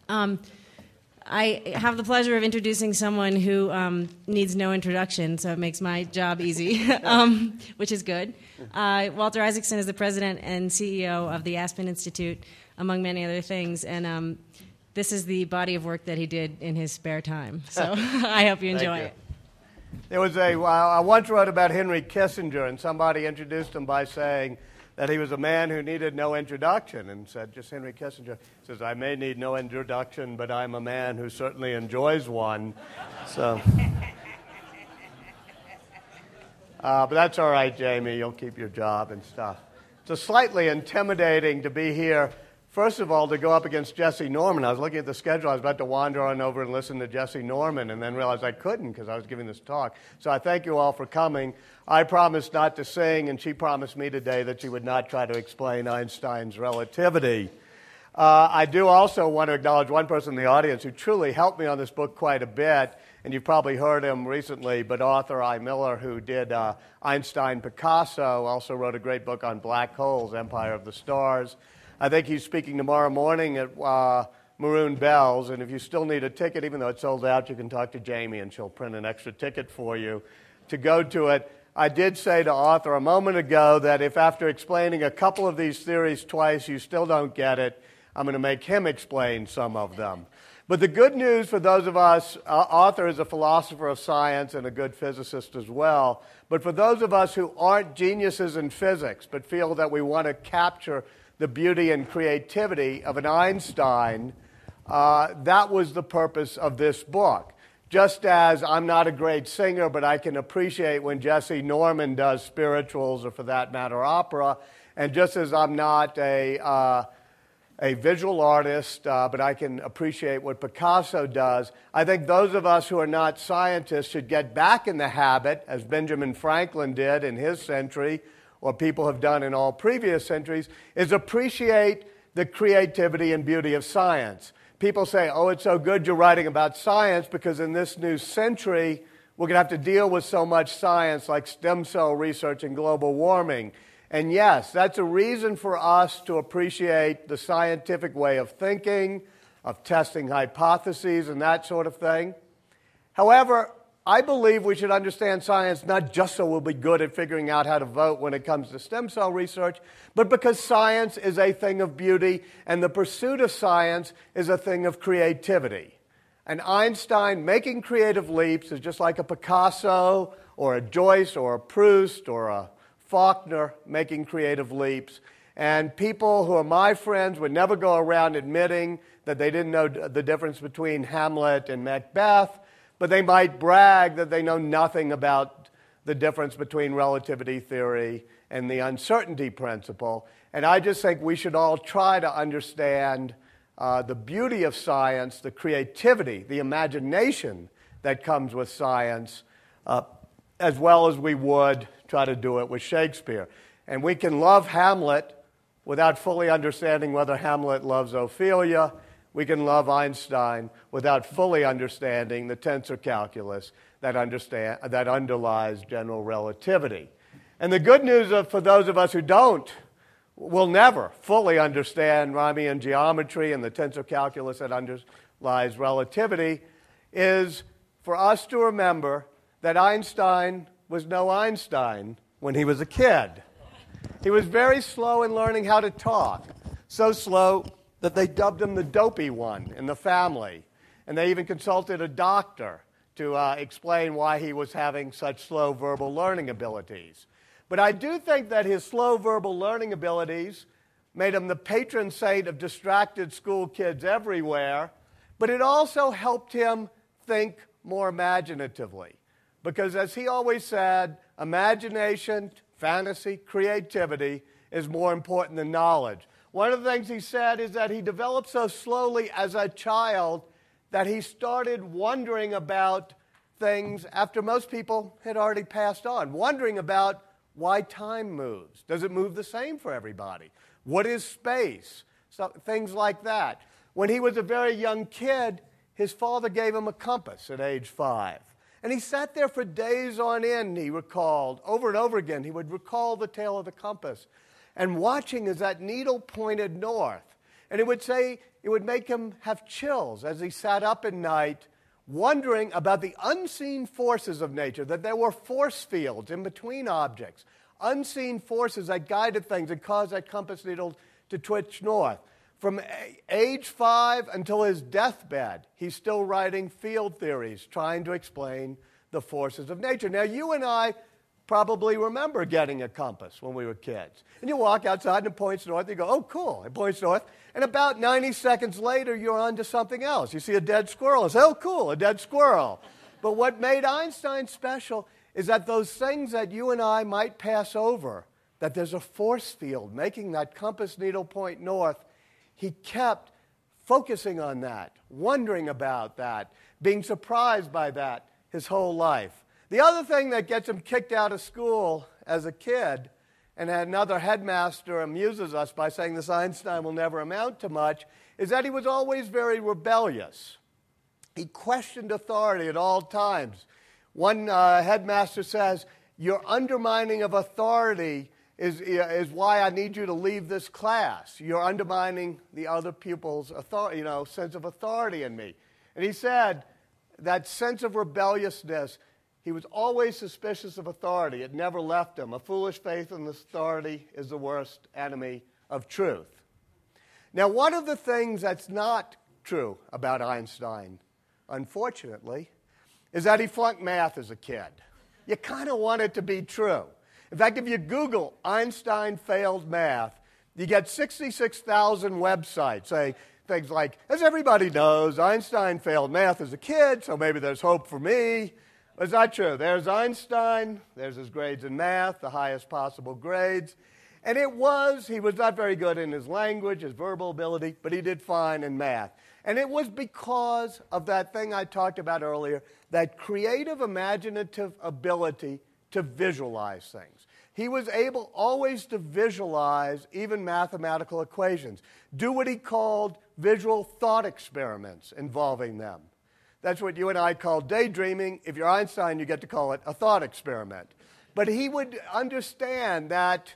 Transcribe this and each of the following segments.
I have the pleasure of introducing someone who needs no introduction, so it makes my job easy, which is good. Walter Isaacson is the president and CEO of the Aspen Institute, among many other things, and this is the body of work that he did in his spare time. So I hope you enjoy it. There was I once wrote about Henry Kissinger, and somebody introduced him by saying that he was a man who needed no introduction, and said, just Henry Kissinger says, I may need no introduction, but I'm a man who certainly enjoys one. So, but that's all right, Jamie. You'll keep your job and stuff. It's slightly intimidating to be here. First of all, to go up against Jesse Norman. I was looking at the schedule. I was about to wander on over and listen to Jesse Norman, and then realized I couldn't because I was giving this talk. So I thank you all for coming. I promised not to sing, and she promised me today that she would not try to explain Einstein's relativity. I do also want to acknowledge one person in the audience who truly helped me on this book quite a bit, and you've probably heard him recently, but Arthur I. Miller, who did Einstein Picasso, also wrote a great book on black holes, Empire of the Stars. I think he's speaking tomorrow morning at Maroon Bells, and if you still need a ticket, even though it's sold out, you can talk to Jamie, and she'll print an extra ticket for you to go to it. I did say to Arthur a moment ago that if after explaining a couple of these theories twice you still don't get it, I'm going to make him explain some of them. But the good news for those of us, Arthur is a philosopher of science and a good physicist as well, but for those of us who aren't geniuses in physics but feel that we want to capture the beauty and creativity of an Einstein, that was the purpose of this book. Just as I'm not a great singer, but I can appreciate when Jesse Norman does spirituals, or for that matter, opera, and just as I'm not a visual artist, but I can appreciate what Picasso does, I think those of us who are not scientists should get back in the habit, as Benjamin Franklin did in his century, or people have done in all previous centuries, is appreciate the creativity and beauty of science. People say, oh, it's so good you're writing about science because in this new century, we're going to have to deal with so much science like stem cell research and global warming. And yes, that's a reason for us to appreciate the scientific way of thinking, of testing hypotheses and that sort of thing. However, I believe we should understand science not just so we'll be good at figuring out how to vote when it comes to stem cell research, but because science is a thing of beauty and the pursuit of science is a thing of creativity. And Einstein making creative leaps is just like a Picasso or a Joyce or a Proust or a Faulkner making creative leaps. And people who are my friends would never go around admitting that they didn't know the difference between Hamlet and Macbeth, but they might brag that they know nothing about the difference between relativity theory and the uncertainty principle. And I just think we should all try to understand the beauty of science, the creativity, the imagination that comes with science, as well as we would try to do it with Shakespeare. And we can love Hamlet without fully understanding whether Hamlet loves Ophelia. We can love Einstein without fully understanding the tensor calculus that underlies general relativity. And the good news for those of us who will never fully understand Riemannian geometry and the tensor calculus that underlies relativity is for us to remember that Einstein was no Einstein when he was a kid. He was very slow in learning how to talk, so slow that they dubbed him the dopey one in the family. And they even consulted a doctor to explain why he was having such slow verbal learning abilities. But I do think that his slow verbal learning abilities made him the patron saint of distracted school kids everywhere, but it also helped him think more imaginatively. Because as he always said, imagination, fantasy, creativity is more important than knowledge. One of the things he said is that he developed so slowly as a child that he started wondering about things after most people had already passed on, wondering about why time moves. Does it move the same for everybody? What is space? So, things like that. When he was a very young kid, his father gave him a compass at age 5. And he sat there for days on end, he recalled, over and over again, he would recall the tale of the compass, and watching as that needle pointed north. And he would say it would make him have chills as he sat up at night wondering about the unseen forces of nature, that there were force fields in between objects, unseen forces that guided things and caused that compass needle to twitch north. From age 5 until his deathbed, he's still writing field theories, trying to explain the forces of nature. Now, you and I probably remember getting a compass when we were kids. And you walk outside and it points north, and you go, oh, cool, it points north. And about 90 seconds later, you're on to something else. You see a dead squirrel. It's, oh, cool, a dead squirrel. But what made Einstein special is that those things that you and I might pass over, that there's a force field making that compass needle point north, he kept focusing on that, wondering about that, being surprised by that his whole life. The other thing that gets him kicked out of school as a kid, and another headmaster amuses us by saying this Einstein will never amount to much, is that he was always very rebellious. He questioned authority at all times. One headmaster says, your undermining of authority is why I need you to leave this class. You're undermining the other pupil's authority, sense of authority in me. And he said that sense of rebelliousness, he was always suspicious of authority. It never left him. A foolish faith in authority is the worst enemy of truth. Now, one of the things that's not true about Einstein, unfortunately, is that he flunked math as a kid. You kind of want it to be true. In fact, if you Google Einstein failed math, you get 66,000 websites saying things like, as everybody knows, Einstein failed math as a kid, so maybe there's hope for me. But it's not true. There's Einstein, there's his grades in math, the highest possible grades. And he was not very good in his language, his verbal ability, but he did fine in math. And it was because of that thing I talked about earlier, that creative, imaginative ability to visualize things. He was able always to visualize even mathematical equations, do what he called visual thought experiments involving them. That's what you and I call daydreaming. If you're Einstein, you get to call it a thought experiment. But he would understand that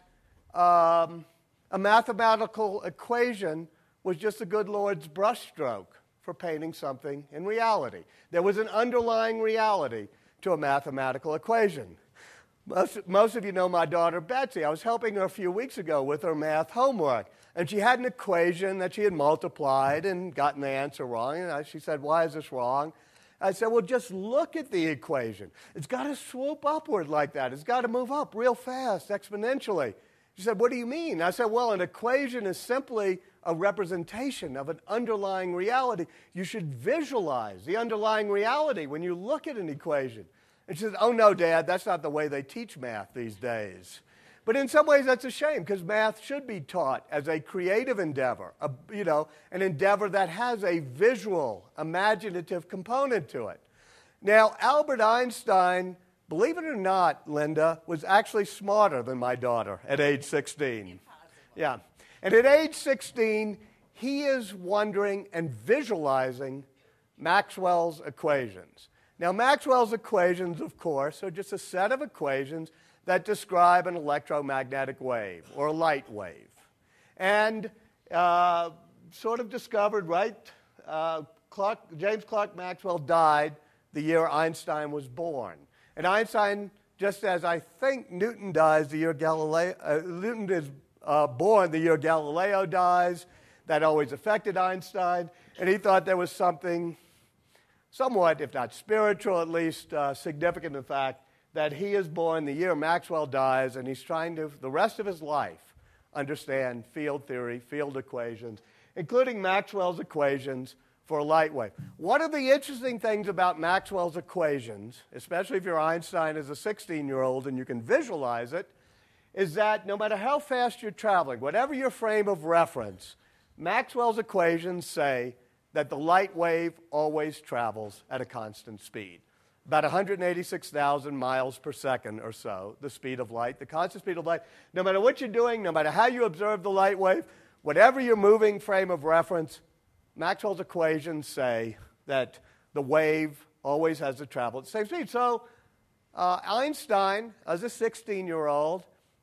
a mathematical equation was just the good Lord's brushstroke for painting something in reality. There was an underlying reality to a mathematical equation. Most of you know my daughter Betsy. I was helping her a few weeks ago with her math homework. And she had an equation that she had multiplied and gotten the answer wrong. And she said, why is this wrong? I said, well, just look at the equation. It's got to swoop upward like that. It's got to move up real fast, exponentially. She said, what do you mean? I said, well, an equation is simply a representation of an underlying reality. You should visualize the underlying reality when you look at an equation. And she said, oh, no, Dad, that's not the way they teach math these days. But in some ways, that's a shame, because math should be taught as a creative endeavor, an endeavor that has a visual, imaginative component to it. Now, Albert Einstein, believe it or not, Linda, was actually smarter than my daughter at age 16. Impossible. Yeah. And at age 16, he is wondering and visualizing Maxwell's equations. Now, Maxwell's equations, of course, are just a set of equations that describe an electromagnetic wave or a light wave. And sort of discovered, right? James Clerk Maxwell died the year Einstein was born. And Einstein, just as I think Newton dies the year Newton is born the year Galileo dies, that always affected Einstein. And he thought there was something somewhat, if not spiritual, at least significant in the fact that he is born the year Maxwell dies, and he's trying to, the rest of his life, understand field theory, field equations, including Maxwell's equations for a light wave. One of the interesting things about Maxwell's equations, especially if you're Einstein as a 16-year-old and you can visualize it, is that no matter how fast you're traveling, whatever your frame of reference, Maxwell's equations say that the light wave always travels at a constant speed. About 186,000 miles per second or so, the speed of light, the constant speed of light. No matter what you're doing, no matter how you observe the light wave, whatever your moving frame of reference, Maxwell's equations say that the wave always has to travel at the same speed. So Einstein, as a 16-year-old,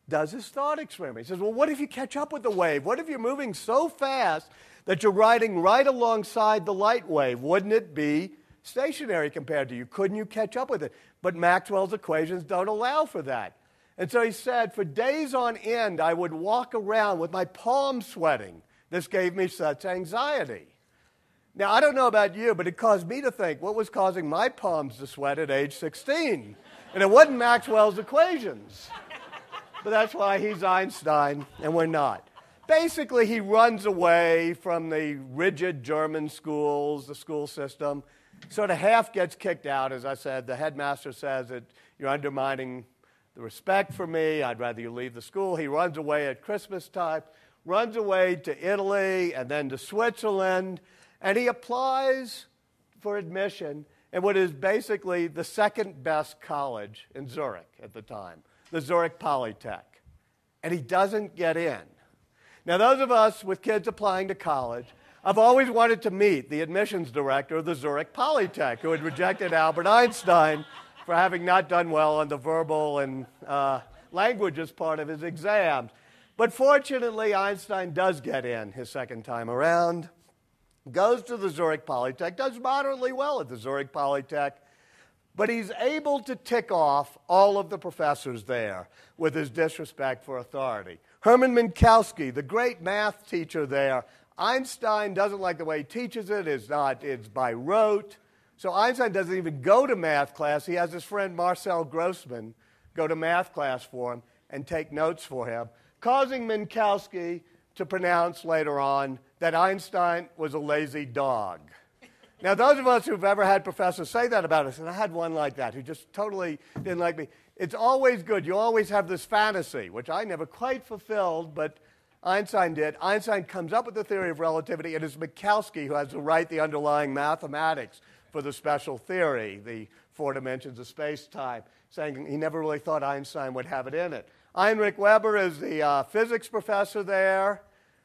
does his thought experiment. He says, well, what if you catch up with the wave? What if you're moving so fast that you're riding right alongside the light wave? Wouldn't it be stationary compared to you? Couldn't you catch up with it? But Maxwell's equations don't allow for that. And so he said, for days on end, I would walk around with my palms sweating. This gave me such anxiety. Now, I don't know about you, but it caused me to think, what was causing my palms to sweat at age 16? And it wasn't Maxwell's equations. But that's why he's Einstein and we're not. Basically, he runs away from the rigid German schools, the school system. Sort of half gets kicked out. As I said, the headmaster says that you're undermining the respect for me. I'd rather you leave the school. He runs away at Christmas time, runs away to Italy and then to Switzerland, and he applies for admission in what is basically the second best college in Zurich at the time, the Zurich Polytech. And he doesn't get in. Now, those of us with kids applying to college, I've always wanted to meet the admissions director of the Zurich Polytech, who had rejected Albert Einstein for having not done well on the verbal and languages part of his exams. But fortunately, Einstein does get in his second time around, goes to the Zurich Polytech, does moderately well at the Zurich Polytech, but he's able to tick off all of the professors there with his disrespect for authority. Hermann Minkowski, the great math teacher there, Einstein doesn't like the way he teaches it. It's by rote. So Einstein doesn't even go to math class. He has his friend Marcel Grossman go to math class for him and take notes for him, causing Minkowski to pronounce later on that Einstein was a lazy dog. Now, those of us who've ever had professors say that about us, and I had one like that who just totally didn't like me, it's always good. You always have this fantasy, which I never quite fulfilled, but Einstein did. Einstein comes up with the theory of relativity, and it's Minkowski who has to write the underlying mathematics for the special theory, the 4 dimensions of space-time, saying he never really thought Einstein would have it in it. Heinrich Weber is the physics professor there.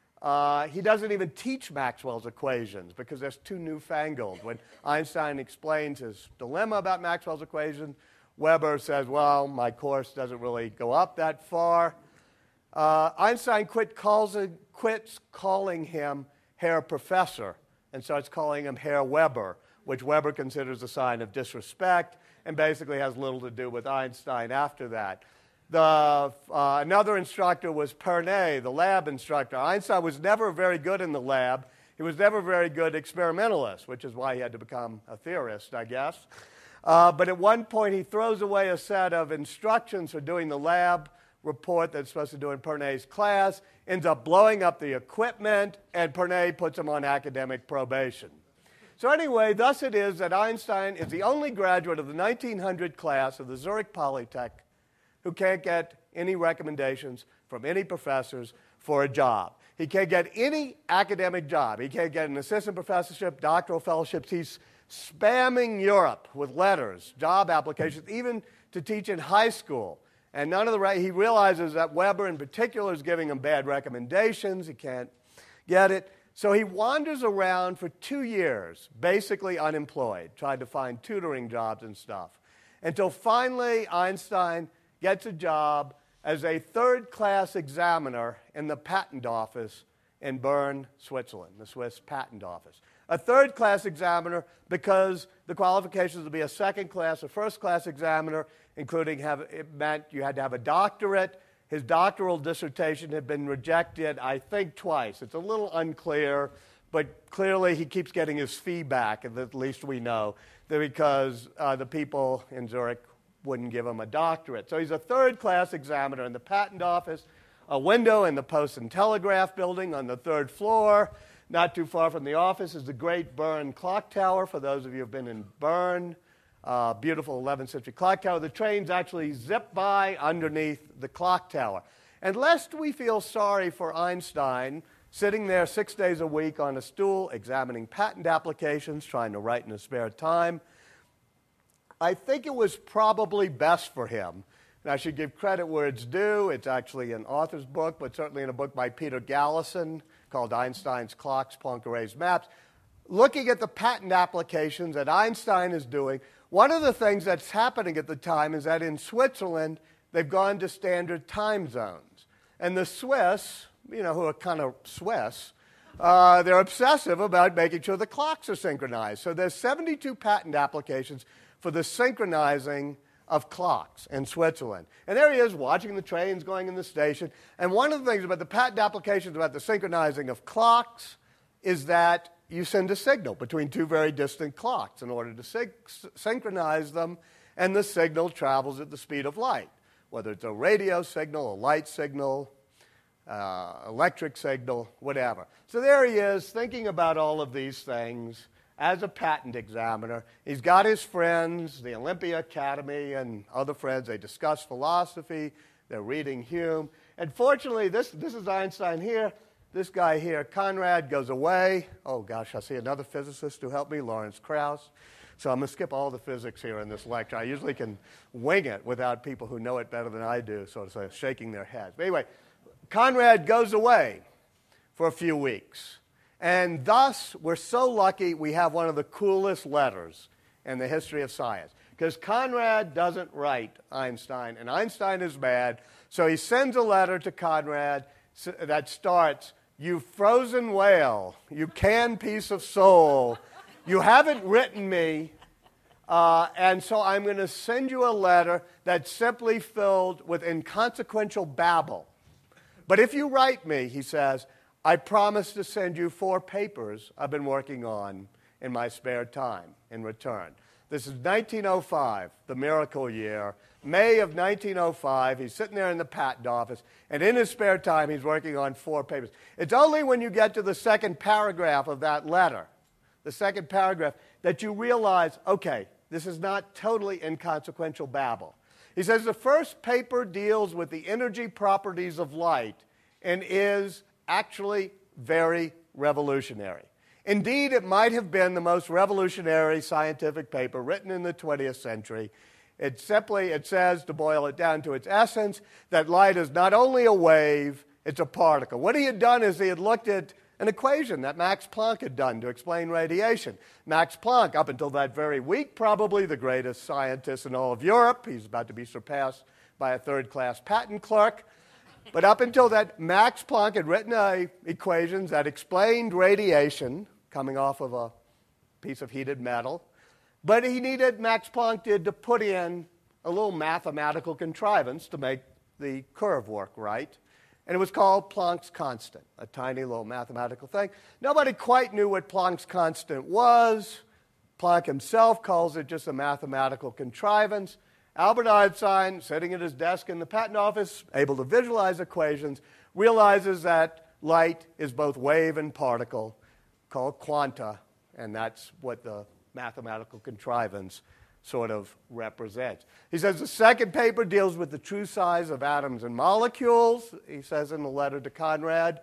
He doesn't even teach Maxwell's equations because they're too newfangled. When Einstein explains his dilemma about Maxwell's equations, Weber says, well, my course doesn't really go up that far. Einstein quits calling him Herr Professor and starts calling him Herr Weber, which Weber considers a sign of disrespect and basically has little to do with Einstein after that. Another instructor was Pernet, the lab instructor. Einstein was never very good in the lab. He was never a very good experimentalist, which is why he had to become a theorist, I guess. But at one point, he throws away a set of instructions for doing the lab report that's supposed to do in Pernet's class, ends up blowing up the equipment, and Pernet puts him on academic probation. So anyway, thus it is that Einstein is the only graduate of the 1900 class of the Zurich Polytech who can't get any recommendations from any professors for a job. He can't get any academic job. He can't get an assistant professorship, doctoral fellowships. He's spamming Europe with letters, job applications, even to teach in high school. And he realizes that Weber in particular is giving him bad recommendations. He can't get it. So he wanders around for 2 years, basically unemployed, trying to find tutoring jobs and stuff, until finally Einstein gets a job as a third-class examiner in the patent office in Bern, Switzerland, the Swiss patent office. A third-class examiner because the qualifications to be a second-class or first-class examiner, including it meant you had to have a doctorate. His doctoral dissertation had been rejected, I think, twice. It's a little unclear, but clearly he keeps getting his fee back, at least we know, because the people in Zurich wouldn't give him a doctorate. So he's a third-class examiner in the patent office, a window in the Post and Telegraph building on the 3rd floor. Not too far from the office is the great Bern clock tower, for those of you who have been in Bern. Beautiful 11th century clock tower. The trains actually zip by underneath the clock tower. And lest we feel sorry for Einstein, sitting there 6 days a week on a stool, examining patent applications, trying to write in his spare time, I think it was probably best for him. And I should give credit where it's due. It's actually an author's book, but certainly in a book by Peter Galison called Einstein's Clocks, Poincaré's Maps. Looking at the patent applications that Einstein is doing, one of the things that's happening at the time is that in Switzerland, they've gone to standard time zones. And the Swiss, who are kind of Swiss, they're obsessive about making sure the clocks are synchronized. So there's 72 patent applications for the synchronizing of clocks in Switzerland. And there he is watching the trains going in the station. And one of the things about the patent applications about the synchronizing of clocks is that you send a signal between two very distant clocks in order to synchronize them, and the signal travels at the speed of light, whether it's a radio signal, a light signal, electric signal, whatever. So there he is thinking about all of these things as a patent examiner. He's got his friends, the Olympia Academy and other friends. They discuss philosophy. They're reading Hume. And fortunately, this is Einstein here. This guy here, Conrad, goes away. Oh, gosh, I see another physicist who helped me, Lawrence Krauss. So I'm going to skip all the physics here in this lecture. I usually can wing it without people who know it better than I do, sort of say, shaking their heads. But anyway, Conrad goes away for a few weeks. And thus, we're so lucky we have one of the coolest letters in the history of science. Because Conrad doesn't write Einstein, and Einstein is mad. So he sends a letter to Conrad that starts, "You frozen whale, you canned piece of soul, you haven't written me, and so I'm going to send you a letter that's simply filled with inconsequential babble. But if you write me," he says, "I promise to send you 4 papers I've been working on in my spare time in return." This is 1905, the miracle year. May of 1905, he's sitting there in the patent office, and in his spare time, he's working on 4 papers. It's only when you get to the second paragraph of that letter, the second paragraph, that you realize, okay, this is not totally inconsequential babble. He says the first paper deals with the energy properties of light and is actually very revolutionary. Indeed, it might have been the most revolutionary scientific paper written in the 20th century. It says, to boil it down to its essence, that light is not only a wave, it's a particle. What he had done is he had looked at an equation that Max Planck had done to explain radiation. Max Planck, up until that very week, probably the greatest scientist in all of Europe. He's about to be surpassed by a third-class patent clerk. But up until that, Max Planck had written equations that explained radiation coming off of a piece of heated metal. But Max Planck did, to put in a little mathematical contrivance to make the curve work right. And it was called Planck's constant, a tiny little mathematical thing. Nobody quite knew what Planck's constant was. Planck himself calls it just a mathematical contrivance. Albert Einstein, sitting at his desk in the patent office, able to visualize equations, realizes that light is both wave and particle, called quanta, and that's what the mathematical contrivance sort of represents. He says the second paper deals with the true size of atoms and molecules, he says in the letter to Conrad.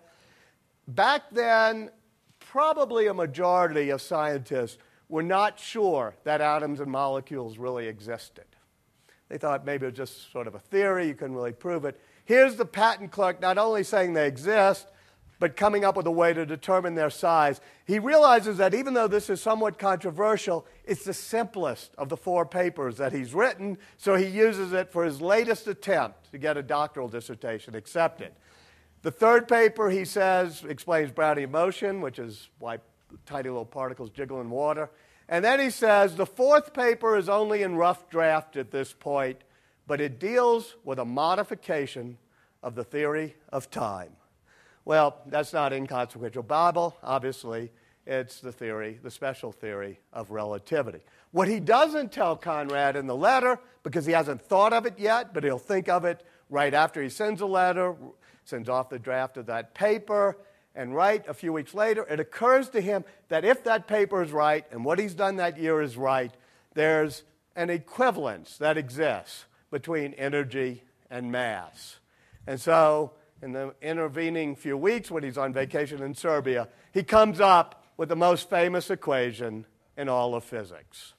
Back then, probably a majority of scientists were not sure that atoms and molecules really existed. They thought maybe it was just sort of a theory, you couldn't really prove it. Here's the patent clerk not only saying they exist, but coming up with a way to determine their size. He realizes that even though this is somewhat controversial, it's the simplest of the 4 papers that he's written, so he uses it for his latest attempt to get a doctoral dissertation accepted. The third paper, he says, explains Brownian motion, which is why tiny little particles jiggle in water. And then he says the 4th paper is only in rough draft at this point, but it deals with a modification of the theory of time. Well, that's not inconsequential babble. Obviously, it's the special theory of relativity. What he doesn't tell Conrad in the letter, because he hasn't thought of it yet, but he'll think of it right after he sends a letter, sends off the draft of that paper, and right a few weeks later, it occurs to him that if that paper is right and what he's done that year is right, there's an equivalence that exists between energy and mass. And so, in the intervening few weeks when he's on vacation in Serbia, he comes up with the most famous equation in all of physics.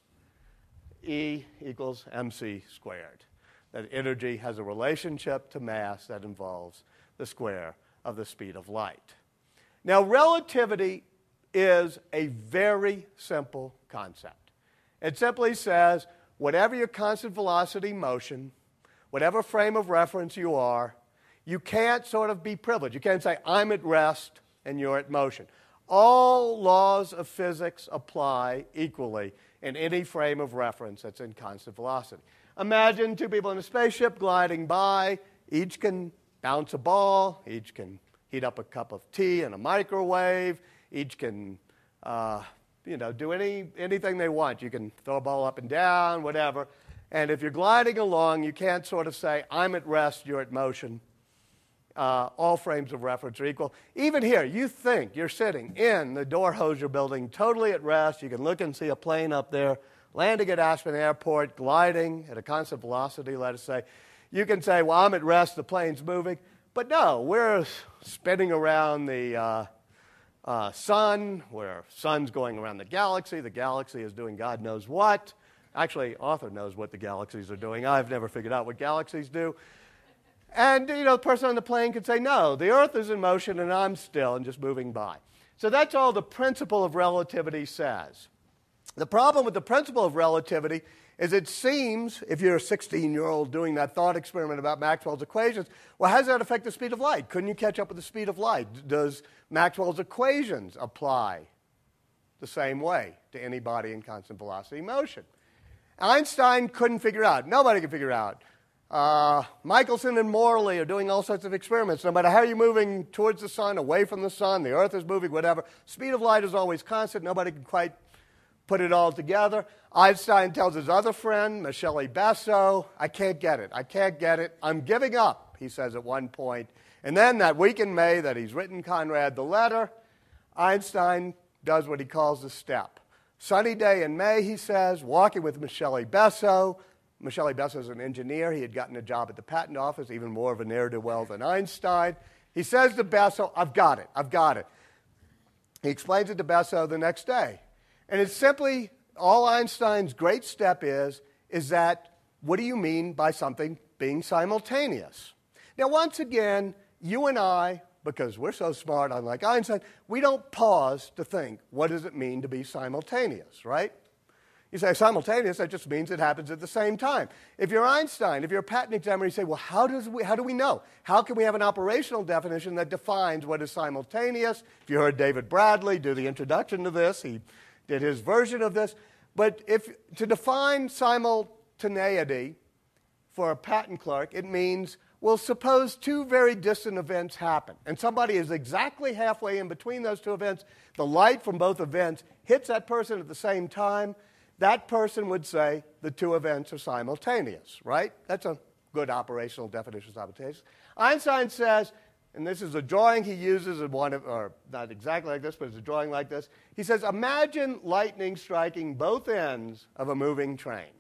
E equals mc squared. That energy has a relationship to mass that involves the square of the speed of light. Now, relativity is a very simple concept. It simply says whatever your constant velocity motion, whatever frame of reference you are, you can't sort of be privileged. You can't say, I'm at rest and you're at motion. All laws of physics apply equally in any frame of reference that's in constant velocity. Imagine two people in a spaceship gliding by. Each can bounce a ball. Each can heat up a cup of tea in a microwave. Each can, do anything they want. You can throw a ball up and down, whatever. And if you're gliding along, you can't sort of say, I'm at rest, you're at motion. All frames of reference are equal. Even here, you think you're sitting in the Dorhoser building totally at rest. You can look and see a plane up there landing at Aspen Airport, gliding at a constant velocity, let us say. You can say, well, I'm at rest, the plane's moving. But no, we're spinning around the sun, where sun's going around the galaxy is doing God knows what. Actually, Arthur knows what the galaxies are doing. I've never figured out what galaxies do. And, the person on the plane could say, no, the Earth is in motion and I'm still and just moving by. So that's all the principle of relativity says. The problem with the principle of relativity is it seems, if you're a 16-year-old doing that thought experiment about Maxwell's equations, well, how does that affect the speed of light? Couldn't you catch up with the speed of light? Does Maxwell's equations apply the same way to any body in constant velocity motion? Einstein couldn't figure out. Nobody could figure out. Michelson and Morley are doing all sorts of experiments. No matter how you're moving towards the sun, away from the sun, the Earth is moving, whatever. Speed of light is always constant. Nobody can quite put it all together. Einstein tells his other friend, Michele Besso, I can't get it. I'm giving up, he says at one point. And then that week in May that he's written Conrad the letter, Einstein does what he calls the step. Sunny day in May, he says, walking with Michele Besso. Michele Besso is an engineer. He had gotten a job at the patent office, even more of a ne'er-do-well than Einstein. He says to Besso, I've got it. He explains it to Besso the next day. And it's simply, all Einstein's great step is that, what do you mean by something being simultaneous? Now, once again, you and I, because we're so smart, unlike Einstein, we don't pause to think, what does it mean to be simultaneous, right? You say simultaneous, that just means it happens at the same time. If you're Einstein, if you're a patent examiner, you say, well, how do we know? How can we have an operational definition that defines what is simultaneous? If you heard David Bradley do the introduction to this, he did his version of this. But to define simultaneity for a patent clerk, it means, well, suppose two very distant events happen, and somebody is exactly halfway in between those two events. The light from both events hits that person at the same time. That person would say the two events are simultaneous, right? That's a good operational definition of simultaneous. Einstein says, and this is a drawing he uses in one of, or not exactly like this, but it's a drawing like this. He says, imagine lightning striking both ends of a moving train.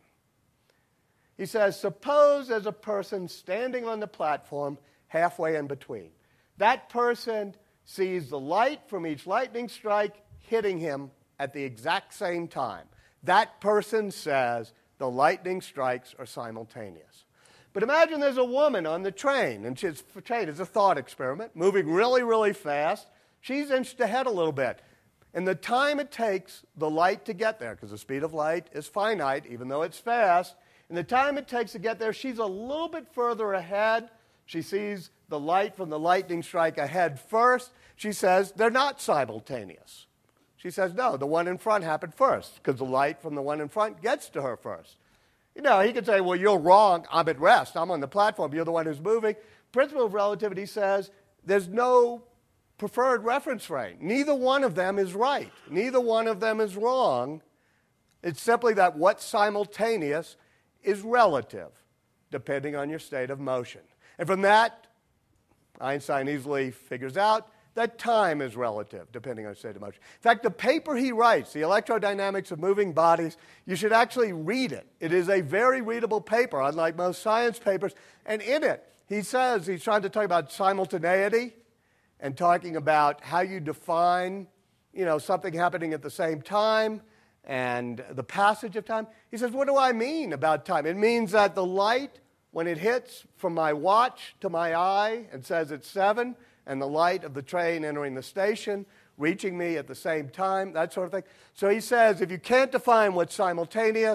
He says, suppose there's a person standing on the platform halfway in between. That person sees the light from each lightning strike hitting him at the exact same time. That person says the lightning strikes are simultaneous. But imagine there's a woman on the train, and the train is a thought experiment, moving really, really fast. She's inched ahead a little bit. And the time it takes the light to get there, because the speed of light is finite, even though it's fast, and the time it takes to get there, she's a little bit further ahead. She sees the light from the lightning strike ahead first. She says they're not simultaneous. She says, no, the one in front happened first, because the light from the one in front gets to her first. He could say, well, you're wrong. I'm at rest. I'm on the platform. You're the one who's moving. Principle of relativity says there's no preferred reference frame. Neither one of them is right. Neither one of them is wrong. It's simply that what's simultaneous is relative, depending on your state of motion. And from that, Einstein easily figures out that time is relative, depending on state of motion. In fact, the paper he writes, The Electrodynamics of Moving Bodies, you should actually read it. It is a very readable paper, unlike most science papers. And in it, he says he's trying to talk about simultaneity and talking about how you define, something happening at the same time and the passage of time. He says, what do I mean about time? It means that the light, when it hits from my watch to my eye and says it's 7, and the light of the train entering the station, reaching me at the same time, that sort of thing. So he says, if you can't define what's simultaneous,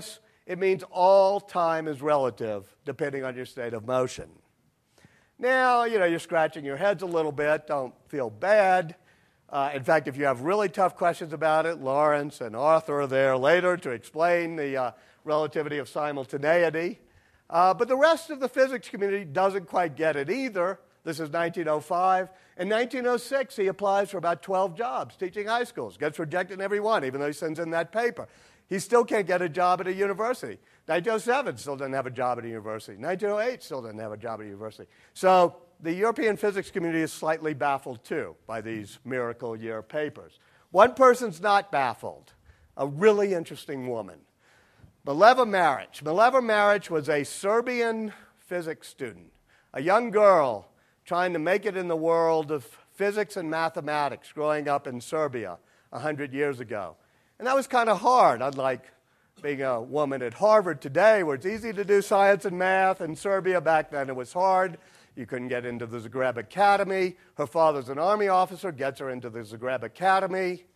It means all time is relative, depending on your state of motion. Now, you're scratching your heads a little bit. Don't feel bad. In fact, if you have really tough questions about it, Lawrence and Arthur are there later to explain the relativity of simultaneity. But the rest of the physics community doesn't quite get it either. This is 1905. In 1906, he applies for about 12 jobs teaching high schools. Gets rejected in every one, even though he sends in that paper. He still can't get a job at a university. 1907, still doesn't have a job at a university. 1908, still doesn't have a job at a university. So the European physics community is slightly baffled, too, by these miracle year papers. One person's not baffled, a really interesting woman. Mileva Maric. Mileva Maric was a Serbian physics student, a young girl trying to make it in the world of physics and mathematics growing up in Serbia 100 years ago. And that was kind of hard, unlike being a woman at Harvard today, where it's easy to do science and math. In Serbia back then it was hard. You couldn't get into the Zagreb Academy. Her father's an army officer, gets her into the Zagreb Academy.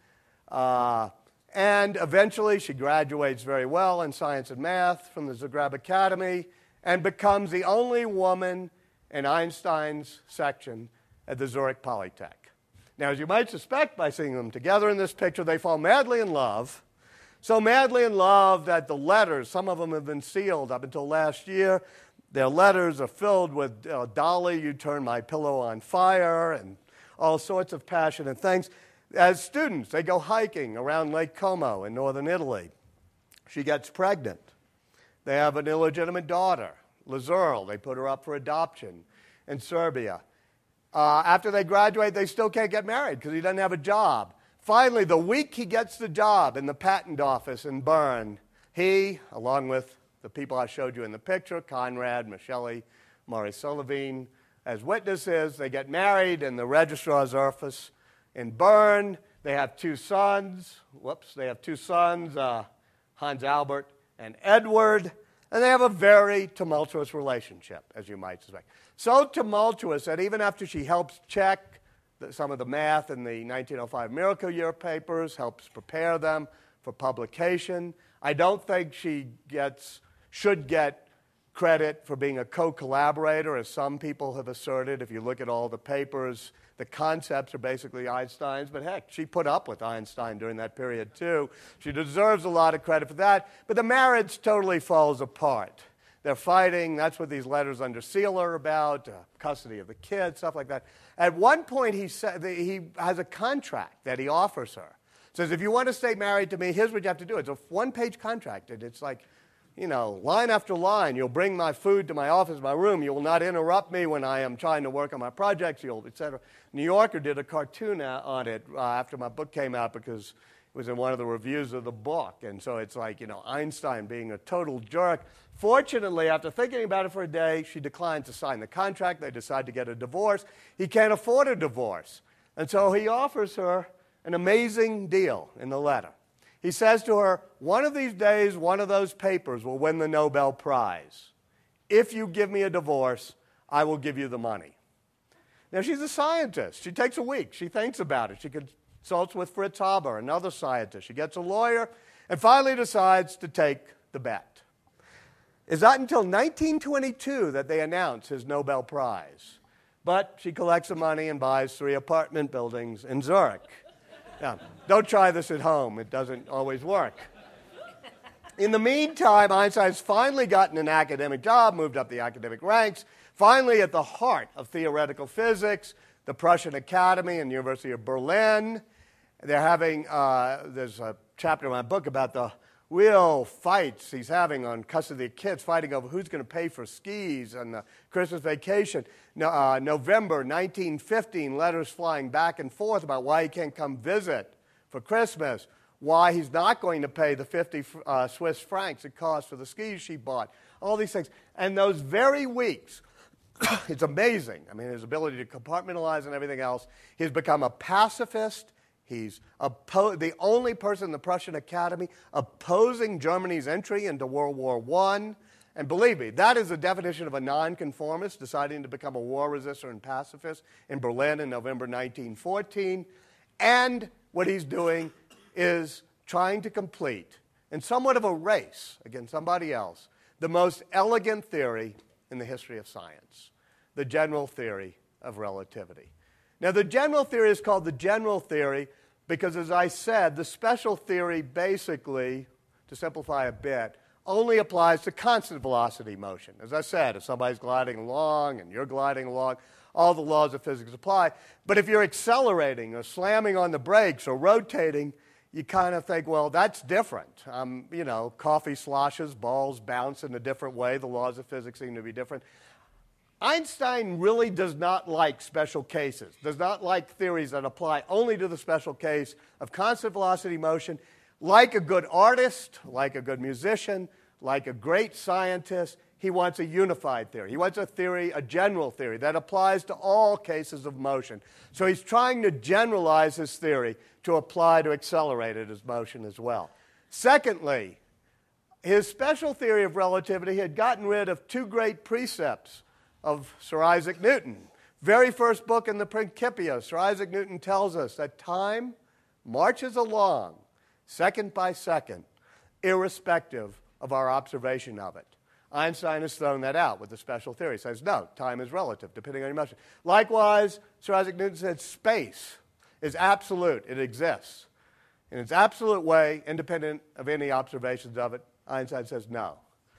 And eventually she graduates very well in science and math from the Zagreb Academy and becomes the only woman in Einstein's section at the Zurich Polytech. Now, as you might suspect by seeing them together in this picture, they fall madly in love. So madly in love that the letters, some of them have been sealed up until last year. Their letters are filled with, Dolly, you turn my pillow on fire, and all sorts of passionate things. As students, they go hiking around Lake Como in northern Italy. She gets pregnant. They have an illegitimate daughter, Lazurl. They put her up for adoption in Serbia. After they graduate, they still can't get married because he doesn't have a job. Finally, the week he gets the job in the patent office in Bern, he, along with the people I showed you in the picture, Conrad, Micheli, Maurice Solovine, as witnesses, they get married in the registrar's office in Bern. They have two sons. Hans Albert and Edward. And they have a very tumultuous relationship, as you might suspect. So tumultuous that even after she helps check some of the math in the 1905 Miracle Year papers, helps prepare them for publication, I don't think she should get credit for being a co-collaborator, as some people have asserted. If you look at all the papers, the concepts are basically Einstein's, but heck, she put up with Einstein during that period too. She deserves a lot of credit for that, but the marriage totally falls apart. They're fighting. That's what these letters under seal are about, custody of the kids, stuff like that. At one point, he has a contract that he offers her. Says, if you want to stay married to me, here's what you have to do. It's a one-page contract, and it's like, line after line. You'll bring my food to my office, my room. You will not interrupt me when I am trying to work on my projects, etc. New Yorker did a cartoon on it after my book came out because it was in one of the reviews of the book. And so it's like, Einstein being a total jerk. Fortunately, after thinking about it for a day, she declined to sign the contract. They decide to get a divorce. He can't afford a divorce. And so he offers her an amazing deal in the letter. He says to her, one of these days, one of those papers will win the Nobel Prize. If you give me a divorce, I will give you the money. Now, she's a scientist. She takes a week. She thinks about it. She consults with Fritz Haber, another scientist. She gets a lawyer and finally decides to take the bet. It's not until 1922 that they announce his Nobel Prize. But she collects the money and buys 3 apartment buildings in Zurich. Now, don't try this at home. It doesn't always work. In the meantime, Einstein's finally gotten an academic job, moved up the academic ranks, finally at the heart of theoretical physics, the Prussian Academy and the University of Berlin. They're having, there's a chapter in my book about the real fights he's having on custody of kids, fighting over who's going to pay for skis and the Christmas vacation. November 1915, letters flying back and forth about why he can't come visit for Christmas, why he's not going to pay the 50 Swiss francs it cost for the skis she bought, all these things. And those very weeks, it's amazing. I mean, his ability to compartmentalize and everything else. He's become a pacifist. He's the only person in the Prussian Academy opposing Germany's entry into World War I. And believe me, that is the definition of a nonconformist deciding to become a war resistor and pacifist in Berlin in November 1914. And what he's doing is trying to complete in somewhat of a race against somebody else, the most elegant theory in the history of science, the general theory of relativity. Now, the general theory is called the general theory because, as I said, the special theory basically, to simplify a bit, only applies to constant velocity motion. As I said, if somebody's gliding along and you're gliding along, all the laws of physics apply. But if you're accelerating or slamming on the brakes or rotating, you kind of think, well, that's different. Coffee sloshes, balls bounce in a different way. The laws of physics seem to be different. Einstein really does not like special cases, does not like theories that apply only to the special case of constant velocity motion. Like a good artist, like a good musician, like a great scientist, he wants a unified theory. He wants a theory, a general theory, that applies to all cases of motion. So he's trying to generalize his theory to apply to accelerated motion as well. Secondly, his special theory of relativity had gotten rid of two great precepts of Sir Isaac Newton. Very first book in the Principia, Sir Isaac Newton tells us that time marches along second by second, irrespective of our observation of it. Einstein has thrown that out with the special theory. He says, no, time is relative, depending on your motion. Likewise, Sir Isaac Newton said space is absolute. It exists in its absolute way, independent of any observations of it. Einstein says no.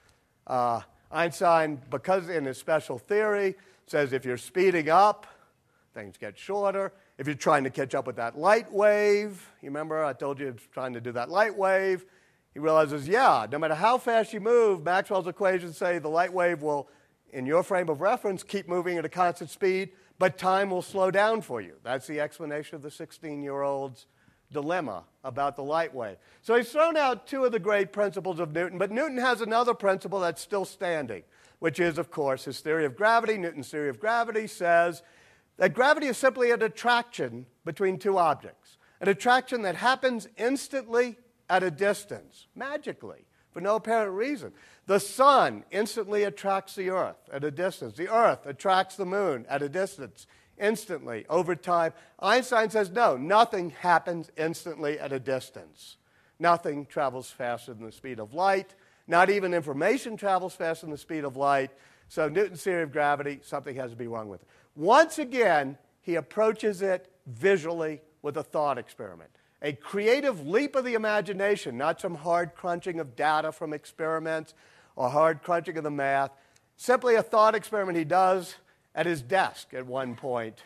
Einstein, because in his special theory, says if you're speeding up, things get shorter. If you're trying to catch up with that light wave, you remember I told you he was trying to do that light wave, he realizes, yeah, no matter how fast you move, Maxwell's equations say the light wave will, in your frame of reference, keep moving at a constant speed, but time will slow down for you. That's the explanation of the 16-year-old's dilemma about the light wave. So he's thrown out two of the great principles of Newton, but Newton has another principle that's still standing, which is, of course, his theory of gravity. Newton's theory of gravity says that gravity is simply an attraction between two objects, an attraction that happens instantly at a distance, magically, for no apparent reason. The sun instantly attracts the earth at a distance. The earth attracts the moon at a distance, instantly, over time. Einstein says, no, nothing happens instantly at a distance. Nothing travels faster than the speed of light. Not even information travels faster than the speed of light. So Newton's theory of gravity, something has to be wrong with it. Once again, he approaches it visually with a thought experiment. A creative leap of the imagination, not some hard crunching of data from experiments or hard crunching of the math. Simply a thought experiment he does at his desk at one point,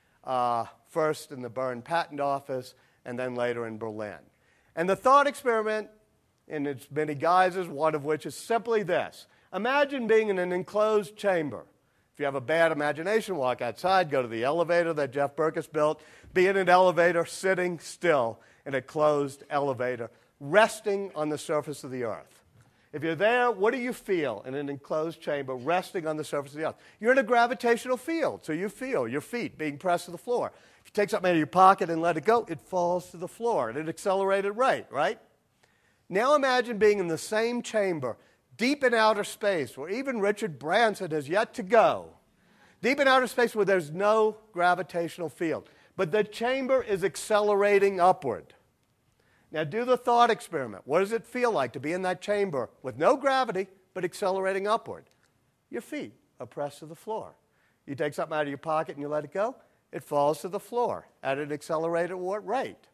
first in the Bern Patent Office and then later in Berlin. And the thought experiment, in its many guises, one of which is simply this. Imagine being in an enclosed chamber. If you have a bad imagination, walk outside, go to the elevator that Jeff Berkus built, be in an elevator sitting still in a closed elevator, resting on the surface of the earth. If you're there, what do you feel in an enclosed chamber resting on the surface of the earth? You're in a gravitational field, so you feel your feet being pressed to the floor. If you take something out of your pocket and let it go, it falls to the floor at an accelerated rate, right? Now imagine being in the same chamber, deep in outer space, where even Richard Branson has yet to go. Deep in outer space where there's no gravitational field. But the chamber is accelerating upward. Now do the thought experiment. What does it feel like to be in that chamber with no gravity, but accelerating upward? Your feet are pressed to the floor. You take something out of your pocket and you let it go, it falls to the floor at an accelerated rate.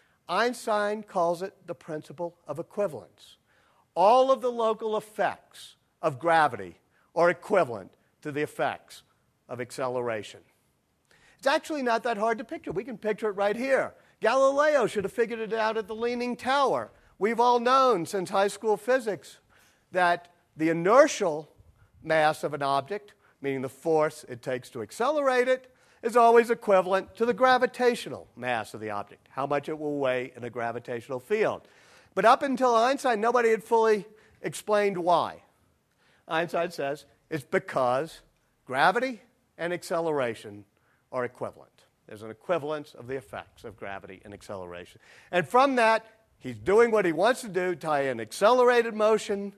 Einstein calls it the principle of equivalence. All of the local effects of gravity are equivalent to the effects of acceleration. It's actually not that hard to picture. We can picture it right here. Galileo should have figured it out at the Leaning Tower. We've all known since high school physics that the inertial mass of an object, meaning the force it takes to accelerate it, is always equivalent to the gravitational mass of the object, how much it will weigh in a gravitational field. But up until Einstein, nobody had fully explained why. Einstein says it's because gravity and acceleration are equivalent. There's an equivalence of the effects of gravity and acceleration. And from that, he's doing what he wants to do, tie in accelerated motion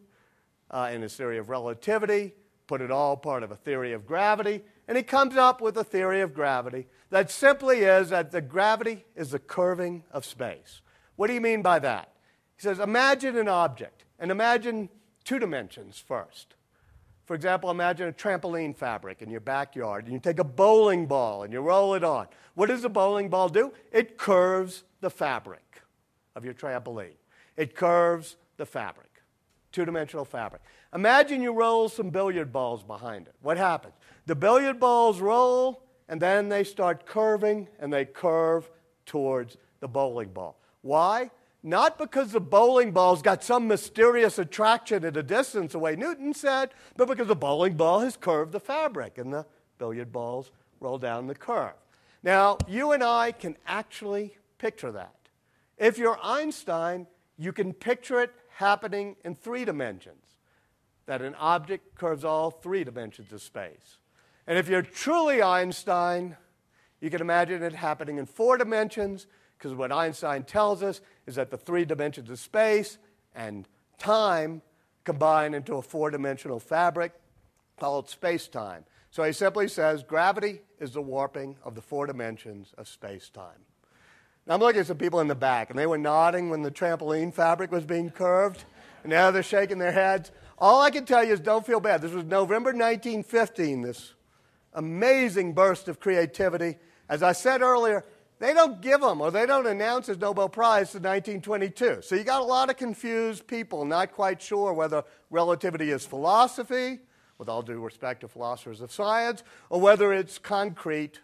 in his theory of relativity, put it all part of a theory of gravity, and he comes up with a theory of gravity that simply is that the gravity is the curving of space. What do you mean by that? He says, imagine an object, and imagine 2 dimensions first. For example, imagine a trampoline fabric in your backyard, and you take a bowling ball and you roll it on. What does the bowling ball do? It curves the fabric of your trampoline. It curves the fabric, 2-dimensional fabric. Imagine you roll some billiard balls behind it. What happens? The billiard balls roll, and then they start curving, and they curve towards the bowling ball. Why? Not because the bowling ball's got some mysterious attraction at a distance, the way Newton said, but because the bowling ball has curved the fabric, and the billiard balls roll down the curve. Now, you and I can actually picture that. If you're Einstein, you can picture it happening in 3 dimensions, that an object curves all 3 dimensions of space. And if you're truly Einstein, you can imagine it happening in 4 dimensions, because what Einstein tells us is that the 3 dimensions of space and time combine into a 4-dimensional fabric called space-time. So he simply says gravity is the warping of the 4 dimensions of space-time. Now I'm looking at some people in the back, and they were nodding when the trampoline fabric was being curved, and now they're shaking their heads. All I can tell you is don't feel bad. This was November 1915, this amazing burst of creativity. As I said earlier, they don't give them or they don't announce his Nobel Prize to 1922. So you got a lot of confused people not quite sure whether relativity is philosophy, with all due respect to philosophers of science, or whether it's concrete,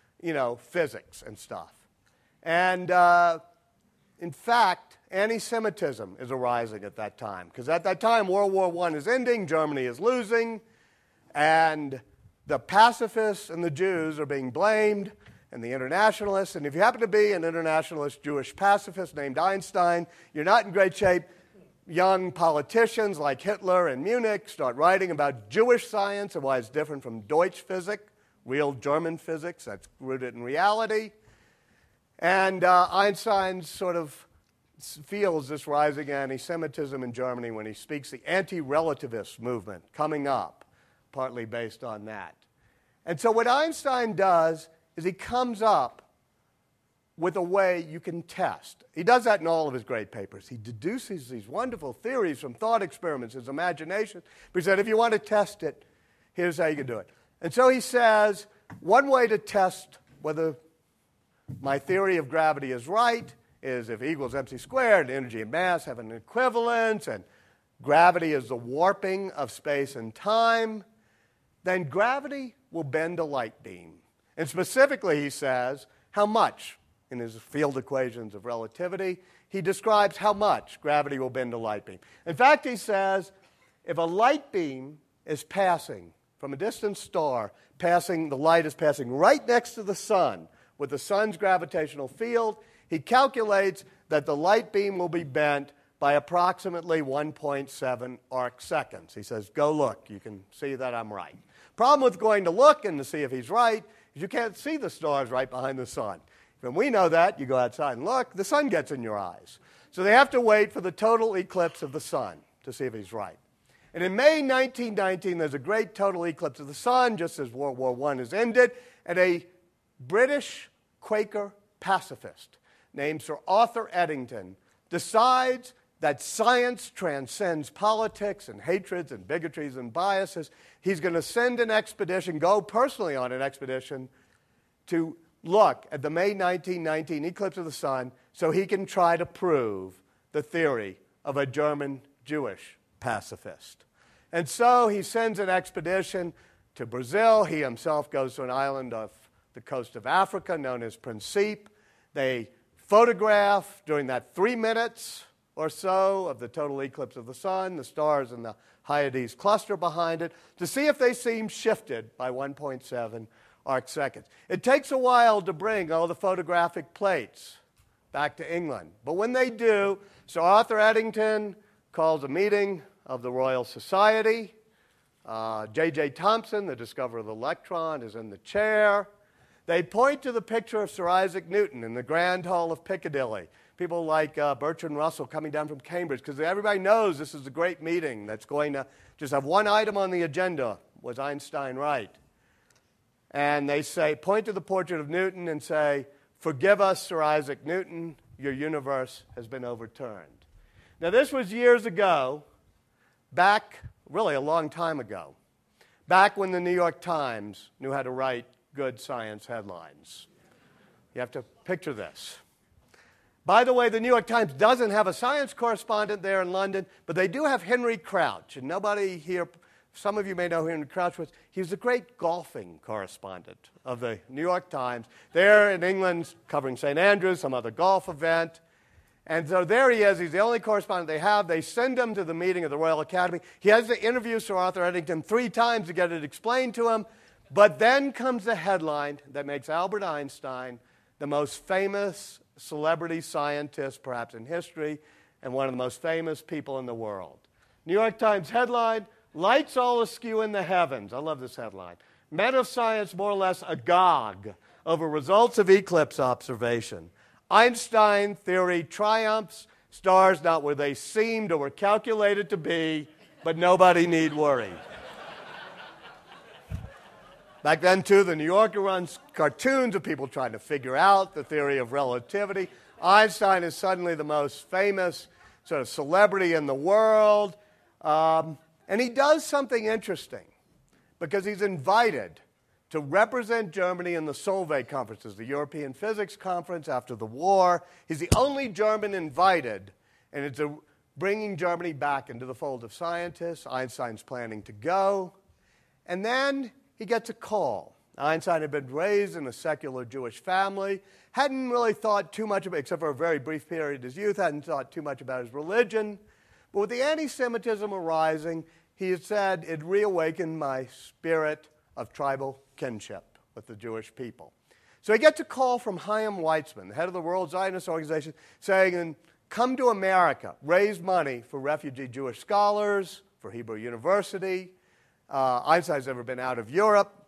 physics and stuff. And in fact, anti-Semitism is arising at that time, because at that time World War I is ending, Germany is losing, and the pacifists and the Jews are being blamed, and the internationalists. And if you happen to be an internationalist Jewish pacifist named Einstein, you're not in great shape. Young politicians like Hitler in Munich start writing about Jewish science and why it's different from Deutsch Physik, real German physics that's rooted in reality. And Einstein sort of feels this rising anti-Semitism in Germany when he speaks the anti-relativist movement coming up, partly based on that. And so what Einstein does is he comes up with a way you can test. He does that in all of his great papers. He deduces these wonderful theories from thought experiments, his imagination. But he said, if you want to test it, here's how you can do it. And so he says, one way to test whether my theory of gravity is right is if E equals mc squared, energy and mass have an equivalence, and gravity is the warping of space and time, then gravity will bend a light beam. And specifically, he says, how much, in his field equations of relativity, he describes how much gravity will bend a light beam. In fact, he says, if a light beam is passing from a distant star, the light is passing right next to the sun with the sun's gravitational field, he calculates that the light beam will be bent by approximately 1.7 arc seconds. He says, go look. You can see that I'm right. Problem with going to look and to see if he's right is you can't see the stars right behind the sun. When we know that, you go outside and look, the sun gets in your eyes. So they have to wait for the total eclipse of the sun to see if he's right. And in May 1919, there's a great total eclipse of the sun, just as World War I has ended, and a British Quaker pacifist named Sir Arthur Eddington decides that science transcends politics and hatreds and bigotries and biases. He's going to send an expedition, go personally on an expedition, to look at the May 1919 eclipse of the sun so he can try to prove the theory of a German Jewish pacifist. And so he sends an expedition to Brazil. He himself goes to an island off the coast of Africa known as Principe. They photograph during that 3 minutes or so of the total eclipse of the sun, the stars in the Hyades cluster behind it, to see if they seem shifted by 1.7 arc seconds. It takes a while to bring all the photographic plates back to England. But when they do, Sir Arthur Eddington calls a meeting of the Royal Society. J.J. Thomson, the discoverer of the electron, is in the chair. They point to the picture of Sir Isaac Newton in the Grand Hall of Piccadilly. People like Bertrand Russell coming down from Cambridge, because everybody knows this is a great meeting that's going to just have one item on the agenda. Was Einstein right? And they say, point to the portrait of Newton and say, forgive us, Sir Isaac Newton, your universe has been overturned. Now, this was years ago, back, really a long time ago, back when the New York Times knew how to write good science headlines. You have to picture this. By the way, the New York Times doesn't have a science correspondent there in London, but they do have Henry Crouch. And nobody here, some of you may know who Henry Crouch was. He was the great golfing correspondent of the New York Times. There in England, covering St. Andrews, some other golf event. And so there he is. He's the only correspondent they have. They send him to the meeting of the Royal Academy. He has to interview Sir Arthur Eddington 3 times to get it explained to him. But then comes the headline that makes Albert Einstein the most famous celebrity scientist, perhaps in history, and one of the most famous people in the world. New York Times headline, lights all askew in the heavens. I love this headline. Men of science more or less agog over results of eclipse observation. Einstein theory triumphs, stars not where they seemed or were calculated to be, but nobody need worry. Back then, too, the New Yorker runs cartoons of people trying to figure out the theory of relativity. Einstein is suddenly the most famous sort of celebrity in the world. And he does something interesting because he's invited to represent Germany in the Solvay conferences, the European Physics Conference after the war. He's the only German invited, and it's bringing Germany back into the fold of scientists. Einstein's planning to go. And then he gets a call. Einstein had been raised in a secular Jewish family, hadn't really thought too much about, except for a very brief period in his youth, hadn't thought too much about his religion. But with the anti-Semitism arising, he had said, it reawakened my spirit of tribal kinship with the Jewish people. So he gets a call from Chaim Weizmann, the head of the World Zionist Organization, saying, come to America, raise money for refugee Jewish scholars, for Hebrew University. Einstein's never been out of Europe.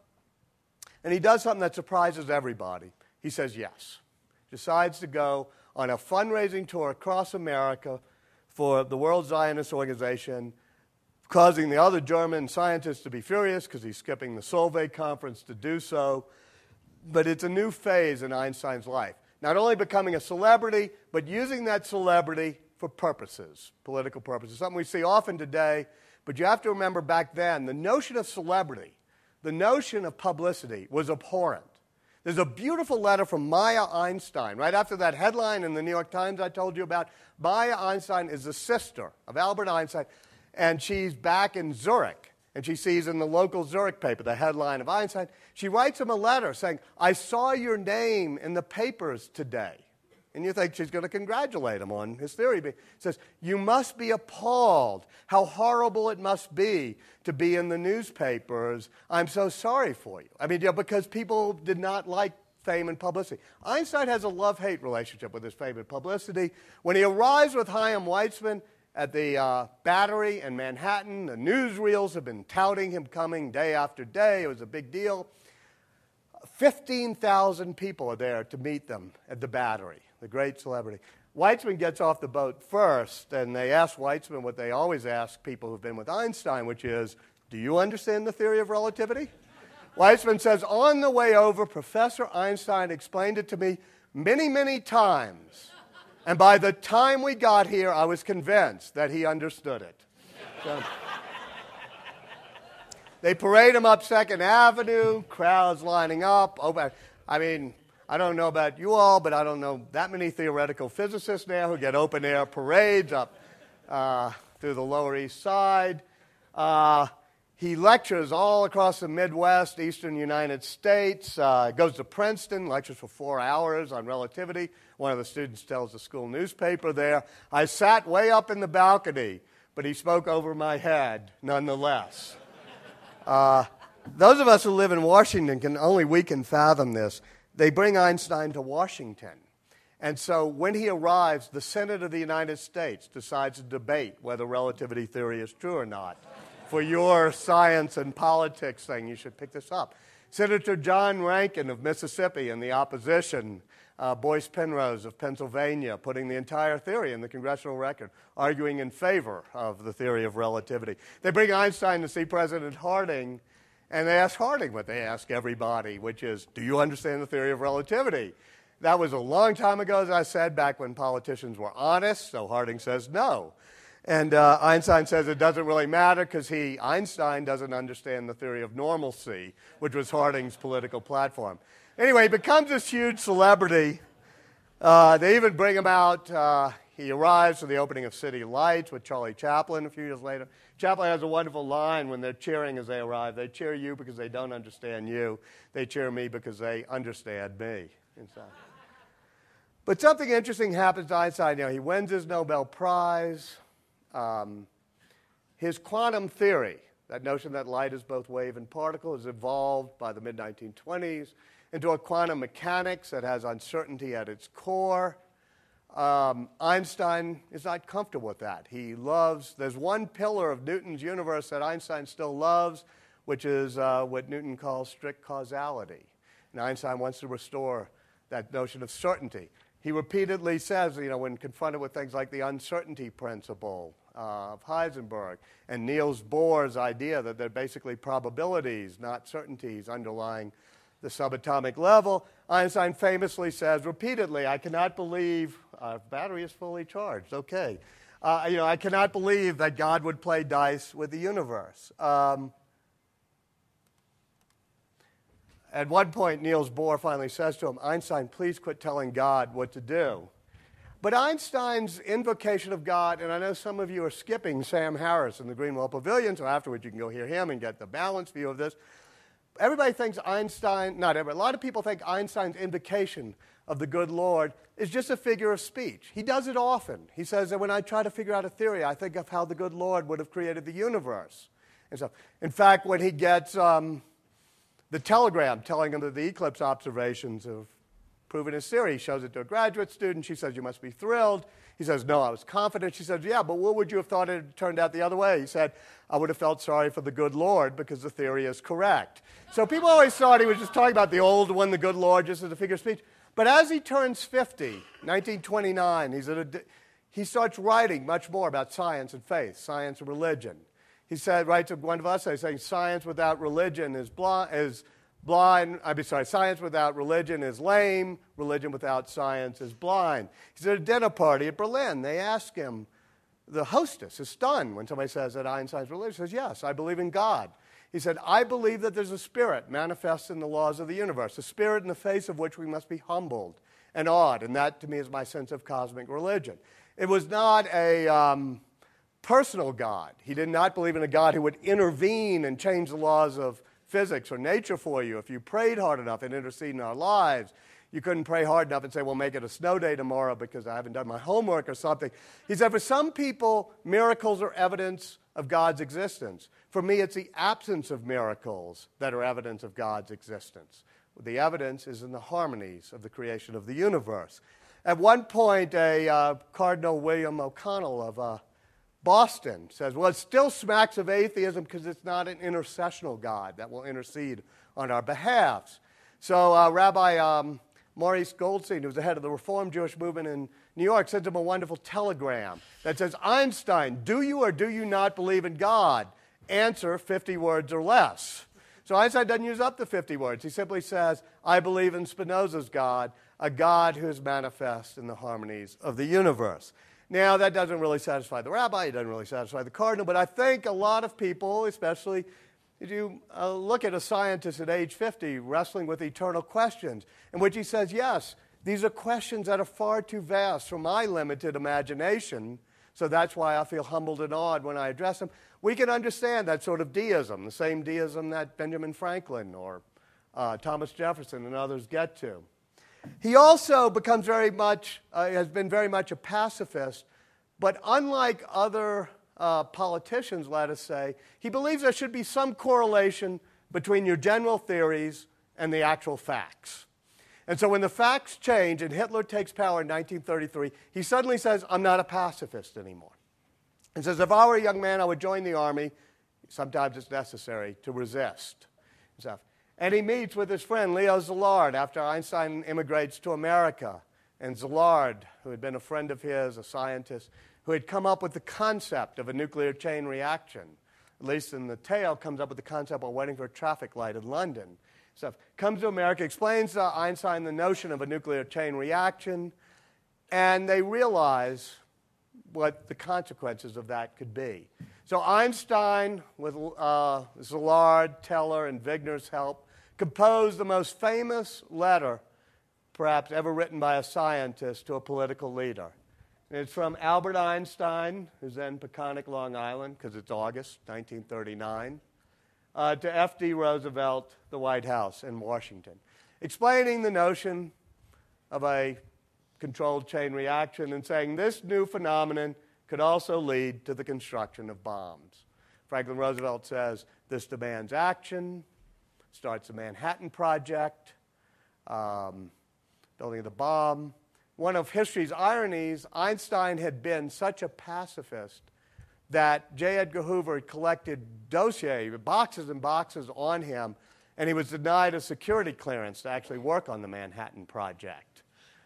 And he does something that surprises everybody. He says yes. Decides to go on a fundraising tour across America for the World Zionist Organization, causing the other German scientists to be furious because he's skipping the Solvay conference to do so. But it's a new phase in Einstein's life. Not only becoming a celebrity, but using that celebrity for purposes, political purposes, something we see often today. But you have to remember back then, the notion of celebrity, the notion of publicity was abhorrent. There's a beautiful letter from Maya Einstein, right after that headline in the New York Times I told you about. Maya Einstein is the sister of Albert Einstein, and she's back in Zurich, and she sees in the local Zurich paper the headline of Einstein. She writes him a letter saying, I saw your name in the papers today. And you think she's going to congratulate him on his theory. It says, you must be appalled. How horrible it must be to be in the newspapers. I'm so sorry for you. I mean, because people did not like fame and publicity. Einstein has a love-hate relationship with his fame and publicity. When he arrives with Chaim Weizmann at the Battery in Manhattan, the newsreels have been touting him coming day after day. It was a big deal. 15,000 people are there to meet them at the Battery, the great celebrity. Weizmann gets off the boat first, and they ask Weizmann what they always ask people who've been with Einstein, which is, do you understand the theory of relativity? Weizmann says, on the way over, Professor Einstein explained it to me many, many times. And by the time we got here, I was convinced that he understood it. So, they parade him up 2nd Avenue, crowds lining up. I mean, I don't know about you all, but I don't know that many theoretical physicists now who get open-air parades up through the Lower East Side. He lectures all across the Midwest, eastern United States, goes to Princeton, lectures for 4 hours on relativity. One of the students tells the school newspaper there, I sat way up in the balcony, but he spoke over my head nonetheless. Those of us who live in Washington we can fathom this. They bring Einstein to Washington. And so when he arrives, the Senate of the United States decides to debate whether relativity theory is true or not. For your science and politics thing, you should pick this up. Senator John Rankin of Mississippi in the opposition, Boyce Penrose of Pennsylvania, putting the entire theory in the congressional record, arguing in favor of the theory of relativity. They bring Einstein to see President Harding, and they ask Harding what they ask everybody, which is, do you understand the theory of relativity? That was a long time ago, as I said, back when politicians were honest, so Harding says no. And Einstein says it doesn't really matter because Einstein doesn't understand the theory of normalcy, which was Harding's political platform. Anyway, he becomes this huge celebrity. They even bring him out. He arrives for the opening of City Lights with Charlie Chaplin a few years later. Chaplin has a wonderful line when they're cheering as they arrive. They cheer you because they don't understand you. They cheer me because they understand me. But something interesting happens to Einstein. He wins his Nobel Prize. His quantum theory, that notion that light is both wave and particle, is evolved by the mid-1920s into a quantum mechanics that has uncertainty at its core. Einstein is not comfortable with that. There's one pillar of Newton's universe that Einstein still loves, which is what Newton calls strict causality. And Einstein wants to restore that notion of certainty. He repeatedly says, when confronted with things like the uncertainty principle of Heisenberg and Niels Bohr's idea that they're basically probabilities, not certainties, underlying the subatomic level, Einstein famously says repeatedly, I cannot believe, battery is fully charged, okay. I cannot believe that God would play dice with the universe. At one point, Niels Bohr finally says to him, Einstein, please quit telling God what to do. But Einstein's invocation of God, and I know some of you are skipping Sam Harris in the Greenwell Pavilion, so afterwards you can go hear him and get the balanced view of this. Everybody thinks a lot of people think Einstein's invocation of the good Lord is just a figure of speech. He does it often. He says that when I try to figure out a theory, I think of how the good Lord would have created the universe. And so, in fact, when he gets the telegram telling him that the eclipse observations have proven his theory, he shows it to a graduate student. She says, you must be thrilled. He says, no, I was confident. She says, yeah, but what would you have thought it had turned out the other way? He said, I would have felt sorry for the good Lord because the theory is correct. So people always thought he was just talking about the old one, the good Lord, just as a figure of speech. But as he turns 50, 1929, he starts writing much more about science and faith, science and religion. He writes a wonderful essay saying science without religion is science without religion is lame, religion without science is blind. He's at a dinner party at Berlin. They ask him, the hostess is stunned when somebody says that Einstein's religious. He says, yes, I believe in God. He said, I believe that there's a spirit manifest in the laws of the universe, a spirit in the face of which we must be humbled and awed. And that, to me, is my sense of cosmic religion. It was not a personal God. He did not believe in a God who would intervene and change the laws of physics or nature for you if you prayed hard enough and intercede in our lives. You couldn't pray hard enough and say, well, make it a snow day tomorrow because I haven't done my homework or something. He said, for some people, miracles are evidence of God's existence. For me, it's the absence of miracles that are evidence of God's existence. The evidence is in the harmonies of the creation of the universe. At one point, Cardinal William O'Connell of Boston says, well, it still smacks of atheism because it's not an intercessional God that will intercede on our behalves. So Rabbi Maurice Goldstein, who was the head of the Reformed Jewish movement in New York, sent him a wonderful telegram that says, Einstein, do you or do you not believe in God? Answer 50 words or less. So Einstein doesn't use up the 50 words. He simply says, I believe in Spinoza's God, a God who is manifest in the harmonies of the universe. Now, that doesn't really satisfy the rabbi, it doesn't really satisfy the cardinal, but I think a lot of people, especially if you look at a scientist at age 50 wrestling with eternal questions, in which he says, yes, these are questions that are far too vast for my limited imagination, so that's why I feel humbled and awed when I address them. We can understand that sort of deism, the same deism that Benjamin Franklin or Thomas Jefferson and others get to. He also becomes has been very much a pacifist, but unlike other politicians, let us say, he believes there should be some correlation between your general theories and the actual facts. And so when the facts change and Hitler takes power in 1933, he suddenly says, I'm not a pacifist anymore. He says, if I were a young man, I would join the army. Sometimes it's necessary to resist. And he meets with his friend Leo Szilard after Einstein immigrates to America. And Szilard, who had been a friend of his, a scientist, who had come up with the concept of a nuclear chain reaction, at least in the tale, comes up with the concept while waiting for a traffic light in London. stuff. Comes to America, explains to Einstein the notion of a nuclear chain reaction, and they realize what the consequences of that could be. So Einstein, with Szilard, Teller, and Wigner's help, composed the most famous letter perhaps ever written by a scientist to a political leader. And it's from Albert Einstein, who's in Peconic, Long Island, because it's August 1939, to F.D. Roosevelt, the White House in Washington, explaining the notion of a controlled chain reaction and saying this new phenomenon could also lead to the construction of bombs. Franklin Roosevelt says this demands action, starts the Manhattan Project, building of the bomb. One of history's ironies, Einstein had been such a pacifist that J. Edgar Hoover had collected dossiers, boxes and boxes on him, and he was denied a security clearance to actually work on the Manhattan Project.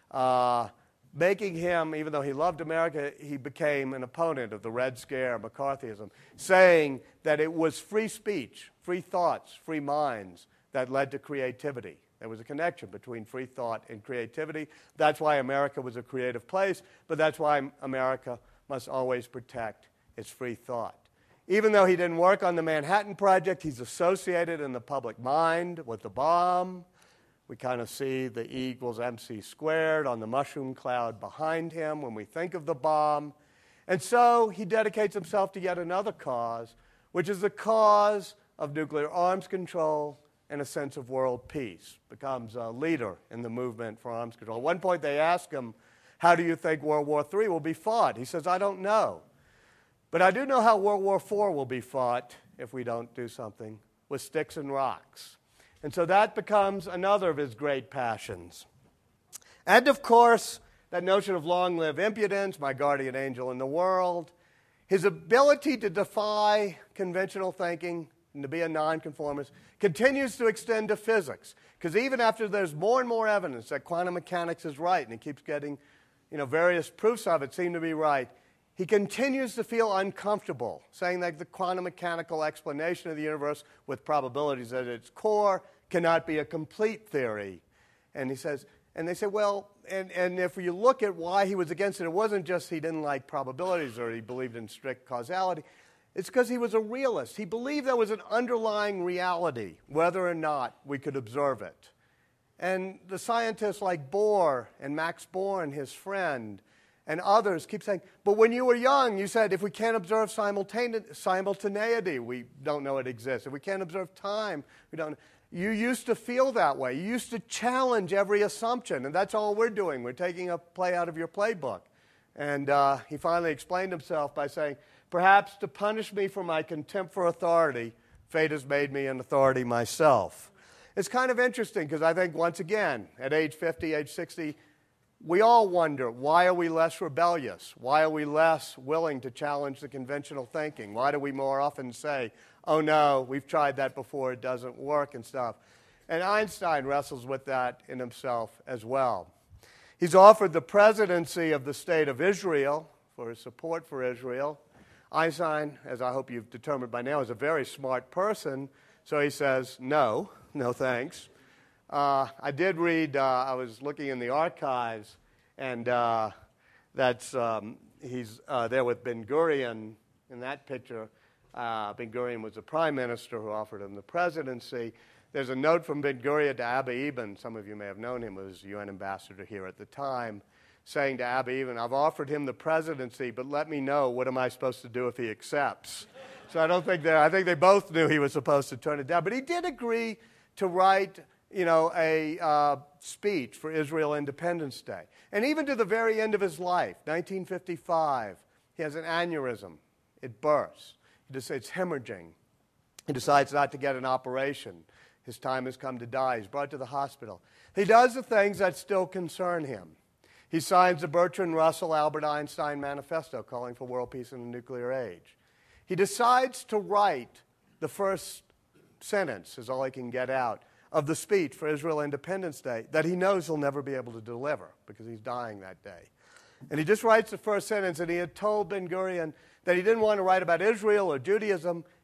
Making him, even though he loved America, he became an opponent of the Red Scare, McCarthyism, saying that it was free speech, free thoughts, free minds that led to creativity. There was a connection between free thought and creativity. That's why America was a creative place, but that's why America must always protect its free thought. Even though he didn't work on the Manhattan Project, he's associated in the public mind with the bomb. We kind of see the E equals MC squared on the mushroom cloud behind him when we think of the bomb. And so he dedicates himself to yet another cause, which is the cause of nuclear arms control and a sense of world peace. Becomes a leader in the movement for arms control. At one point they ask him, how do you think World War III will be fought? He says, I don't know. But I do know how World War IV will be fought if we don't do something, with sticks and rocks. And so that becomes another of his great passions. And of course, that notion of long live impudence, my guardian angel in the world, his ability to defy conventional thinking and to be a nonconformist continues to extend to physics. Because even after there's more and more evidence that quantum mechanics is right, and he keeps getting various proofs of it seem to be right, he continues to feel uncomfortable, saying that the quantum mechanical explanation of the universe with probabilities at its core cannot be a complete theory. And he says, and they say, well, and if you look at why he was against it, it wasn't just he didn't like probabilities or he believed in strict causality. It's because he was a realist. He believed there was an underlying reality, whether or not we could observe it. And the scientists like Bohr and Max Born, his friend, and others keep saying, but when you were young, you said, if we can't observe simultaneity, we don't know it exists. If we can't observe time, we don't know. You used to feel that way. You used to challenge every assumption, and that's all we're doing. We're taking a play out of your playbook. And he finally explained himself by saying, perhaps to punish me for my contempt for authority, fate has made me an authority myself. It's kind of interesting because I think, once again, at age 50, age 60, we all wonder, why are we less rebellious? Why are we less willing to challenge the conventional thinking? Why do we more often say, oh no, we've tried that before, it doesn't work and stuff? And Einstein wrestles with that in himself as well. He's offered the presidency of the State of Israel for his support for Israel. Einstein, as I hope you've determined by now, is a very smart person, so he says, no thanks. I did read, I was looking in the archives, and he's there with Ben-Gurion in that picture. Ben-Gurion was the prime minister who offered him the presidency. There's a note from Ben-Gurion to Abba Eban, some of you may have known him, was UN ambassador here at the time, saying to Abba Eban, I've offered him the presidency, but let me know, what am I supposed to do if he accepts? So I think they both knew he was supposed to turn it down. But he did agree to write a speech for Israel Independence Day. And even to the very end of his life, 1955, he has an aneurysm. It bursts. It's hemorrhaging. He decides not to get an operation. His time has come to die. He's brought to the hospital. He does the things that still concern him. He signs the Bertrand Russell Albert Einstein Manifesto calling for world peace in the nuclear age. He decides to write the first sentence, is all he can get out, of the speech for Israel Independence Day that he knows he'll never be able to deliver because he's dying that day. And he just writes the first sentence, and he had told Ben-Gurion that he didn't want to write about Israel or Judaism.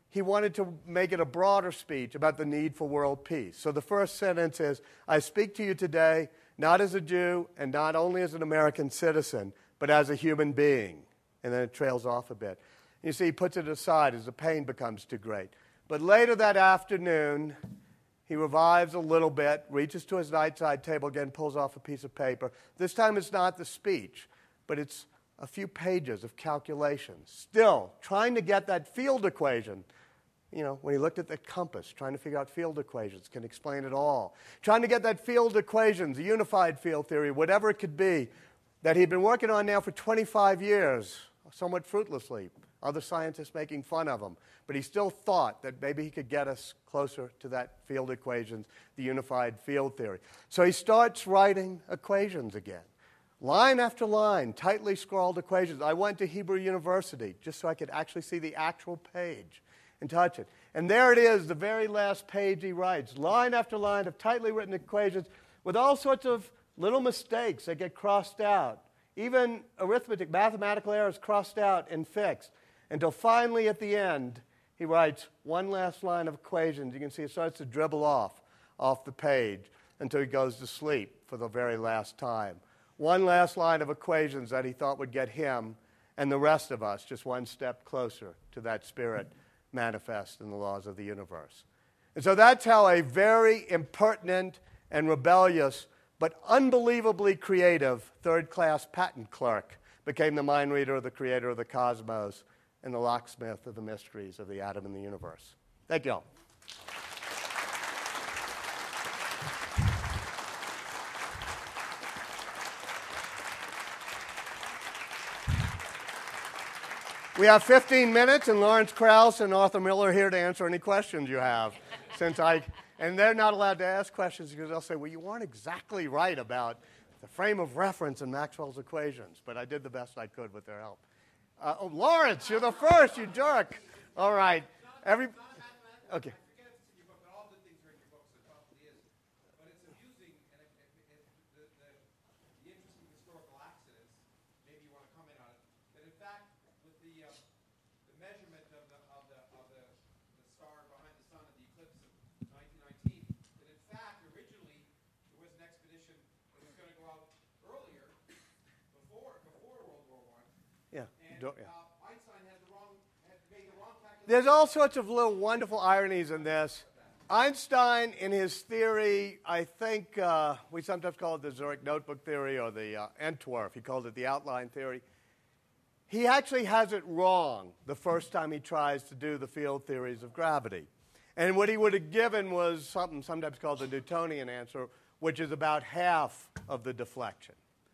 he wanted to make it a broader speech about the need for world peace. So the first sentence is, I speak to you today not as a Jew and not only as an American citizen, but as a human being. And then it trails off a bit. You see, he puts it aside as the pain becomes too great. But later that afternoon, he revives a little bit, reaches to his nightside table again, pulls off a piece of paper. This time it's not the speech, but it's a few pages of calculations. Still, trying to get that field equation. You know, when he looked at the compass, trying to figure out field equations, can explain it all. Trying to get that field equations, the unified field theory, whatever it could be, that he'd been working on now for 25 years, somewhat fruitlessly. Other scientists making fun of him. But he still thought that maybe he could get us closer to that field equations, the unified field theory. So he starts writing equations again. Line after line, tightly scrawled equations. I went to Hebrew University just so I could actually see the actual page and touch it. And there it is, the very last page he writes. Line after line of tightly written equations with all sorts of little mistakes that get crossed out. Even arithmetic, mathematical errors crossed out and fixed. Until finally at the end, he writes one last line of equations. You can see it starts to dribble off the page until he goes to sleep for the very last time. One last line of equations that he thought would get him and the rest of us just one step closer to that spirit manifest in the laws of the universe. And so that's how a very impertinent and rebellious but unbelievably creative third-class patent clerk became the mind reader of the creator of the cosmos and the locksmith of the mysteries of the atom and the universe. Thank you all. We have 15 minutes, and Lawrence Krauss and Arthur Miller are here to answer any questions you have. And they're not allowed to ask questions because they'll say, well, you weren't exactly right about the frame of reference in Maxwell's equations, but I did the best I could with their help. Lawrence, you're the first, you jerk. All right. Okay. There's all sorts of little wonderful ironies in this. Einstein, in his theory, I think we sometimes call it the Zurich notebook theory or the Entwerf. He called it the outline theory. He actually has it wrong the first time he tries to do the field theories of gravity. And what he would have given was something sometimes called the Newtonian answer, which is about half of the deflection.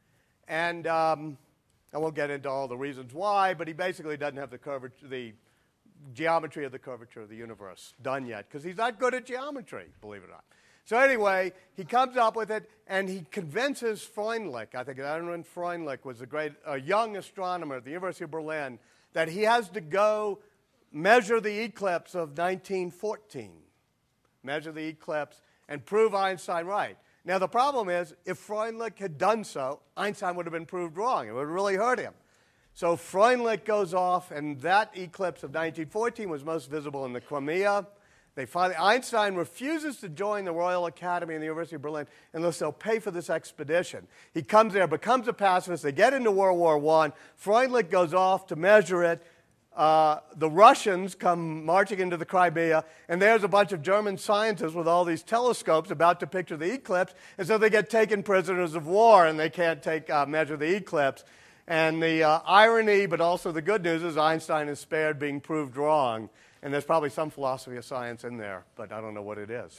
And I won't get into all the reasons why, but he basically doesn't have the geometry of the curvature of the universe done yet, because he's not good at geometry, believe it or not. So anyway, he comes up with it, and he convinces Freundlich, I think Erwin Freundlich was a young astronomer at the University of Berlin, that he has to go measure the eclipse of 1914, measure the eclipse, and prove Einstein right. Now the problem is, if Freundlich had done so, Einstein would have been proved wrong. It would have really hurt him. So Freundlich goes off, and that eclipse of 1914 was most visible in the Crimea. Einstein refuses to join the Royal Academy in the University of Berlin unless they'll pay for this expedition. He comes there, becomes a pacifist. They get into World War I. Freundlich goes off to measure it. The Russians come marching into the Crimea, and there's a bunch of German scientists with all these telescopes about to picture the eclipse, and so they get taken prisoners of war, and they can't measure the eclipse. And the irony, but also the good news, is Einstein is spared being proved wrong. And there's probably some philosophy of science in there, but I don't know what it is.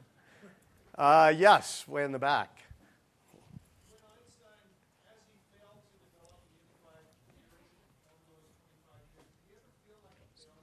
Yes, way in the back. When Einstein, as he failed to develop a unified theory over those 25 years, did he ever feel like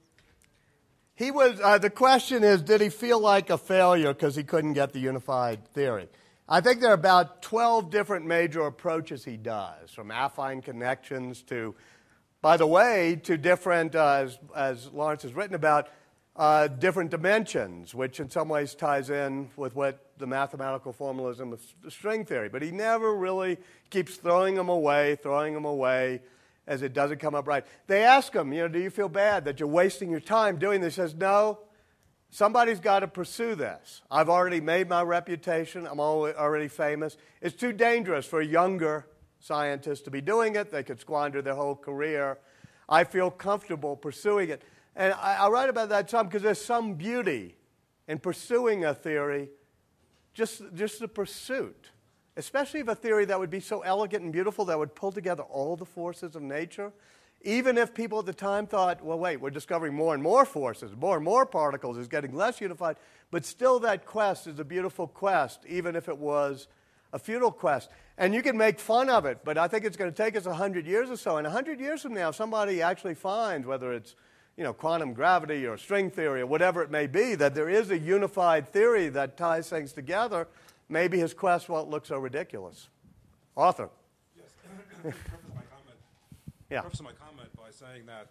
a failure? The question is, did he feel like a failure because he couldn't get the unified theory? I think there are about 12 different major approaches he does, from affine connections to, by the way, to different, as Lawrence has written about, different dimensions, which in some ways ties in with what the mathematical formalism of string theory. But he never really keeps throwing them away. as it doesn't come up right. They ask him, do you feel bad that you're wasting your time doing this? He says, no, somebody's got to pursue this. I've already made my reputation. I'm already famous. It's too dangerous for a younger scientist to be doing it. They could squander their whole career. I feel comfortable pursuing it. And I write about that some because there's some beauty in pursuing a theory, just the pursuit, especially of a theory that would be so elegant and beautiful that would pull together all the forces of nature. Even if people at the time thought, well, wait, we're discovering more and more forces, more and more particles, it's getting less unified, but still that quest is a beautiful quest, even if it was a futile quest. And you can make fun of it, but I think it's going to take us 100 years or so. And 100 years from now, somebody actually finds, whether it's quantum gravity or string theory or whatever it may be, that there is a unified theory that ties things together. Maybe his quest won't look so ridiculous. Arthur. Yes. Preface my comment. Yeah. Preface my comment by saying that.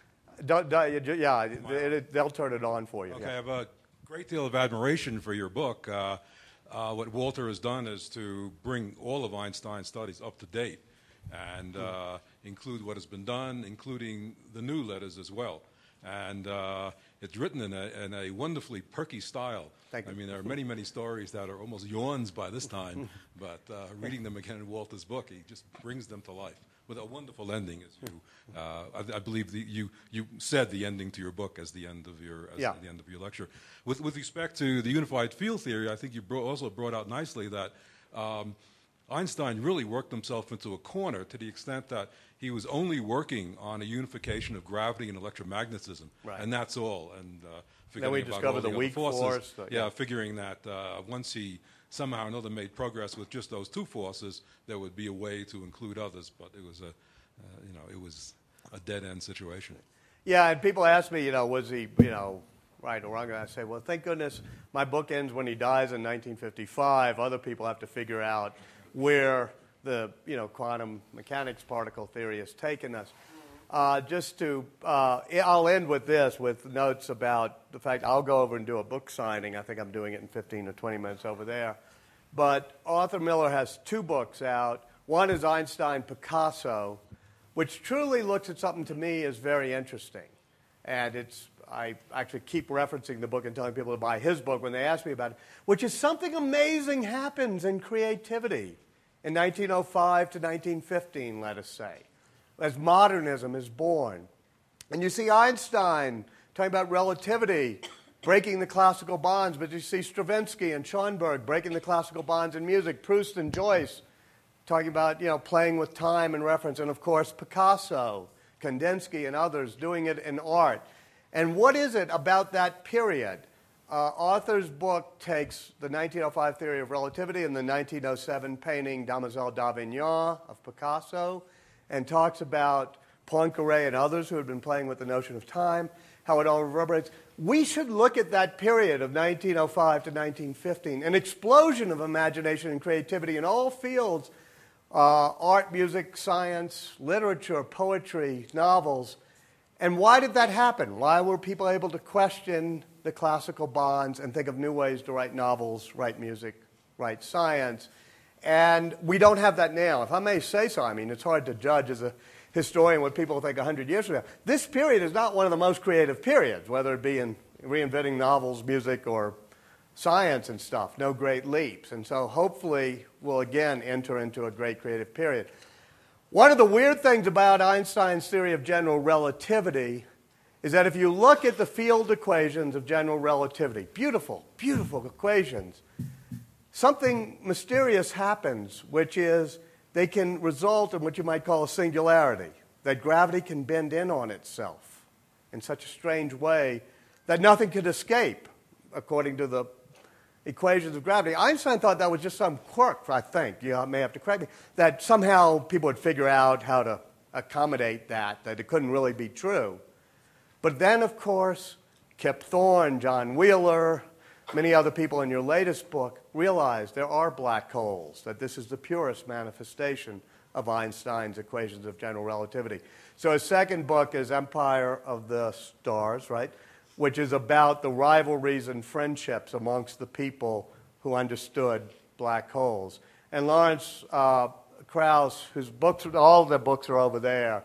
They'll turn it on for you. Okay, yeah. I have a great deal of admiration for your book. What Walter has done is to bring all of Einstein's studies up to date and include what has been done, including the new letters as well. And it's written in a wonderfully perky style. Thank you. I mean, there are many, many stories that are almost yawns by this time, but reading them again in Walter's book, he just brings them to life with a wonderful ending. As you, I believe you said the ending to your book as the end of your the end of your lecture. With respect to the unified field theory, I think you also brought out nicely that Einstein really worked himself into a corner to the extent that he was only working on a unification of gravity and electromagnetism, right. and that's all. And then we discovered the weak force. Figuring that once he somehow or another made progress with just those two forces, there would be a way to include others. But it was it was a dead end situation. Yeah, and people ask me, was he, right or wrong? And I say, well, thank goodness my book ends when he dies in 1955. Other people have to figure out where the quantum mechanics particle theory has taken us. I'll end with this, with notes about the fact I'll go over and do a book signing. I think I'm doing it in 15 or 20 minutes over there. But Arthur Miller has two books out. One is Einstein Picasso, which truly looks at something to me as very interesting. And I actually keep referencing the book and telling people to buy his book when they ask me about it, which is something amazing happens in creativity in 1905 to 1915, let us say, as modernism is born. And you see Einstein talking about relativity, breaking the classical bonds, but you see Stravinsky and Schoenberg breaking the classical bonds in music, Proust and Joyce talking about, playing with time and reference, and of course Picasso, Kandinsky, and others doing it in art. And what is it about that period? Arthur's book takes the 1905 theory of relativity and the 1907 painting Damoiselle d'Avignon of Picasso and talks about Poincaré and others who had been playing with the notion of time, how it all reverberates. We should look at that period of 1905 to 1915, an explosion of imagination and creativity in all fields, art, music, science, literature, poetry, novels. And why did that happen? Why were people able to question the classical bonds and think of new ways to write novels, write music, write science? And we don't have that now. If I may say so, I mean, it's hard to judge as a historian what people think 100 years from now. This period is not one of the most creative periods, whether it be in reinventing novels, music, or science and stuff. No great leaps. And so hopefully we'll again enter into a great creative period. One of the weird things about Einstein's theory of general relativity is that if you look at the field equations of general relativity, beautiful, beautiful equations, something mysterious happens, which is they can result in what you might call a singularity, that gravity can bend in on itself in such a strange way that nothing could escape, according to the equations of gravity. Einstein thought that was just some quirk, I think. You may have to correct me, that somehow people would figure out how to accommodate that it couldn't really be true. But then, of course, Kip Thorne, John Wheeler, many other people in your latest book realized there are black holes, that this is the purest manifestation of Einstein's equations of general relativity. So his second book is Empire of the Stars, right, which is about the rivalries and friendships amongst the people who understood black holes. And Lawrence Krauss, whose books, all the books are over there,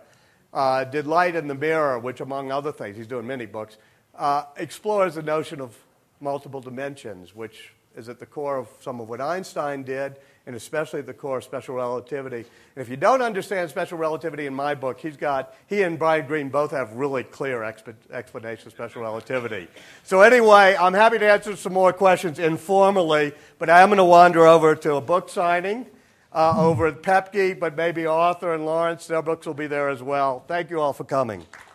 did Light in the Mirror, which, among other things, he's doing many books, explores the notion of multiple dimensions, which is at the core of some of what Einstein did, and especially at the core of special relativity. And if you don't understand special relativity in my book, he and Brian Greene both have really clear explanations of special relativity. So anyway, I'm happy to answer some more questions informally, but I am going to wander over to a book signing over at Pepke, but maybe Arthur and Lawrence, their books will be there as well. Thank you all for coming.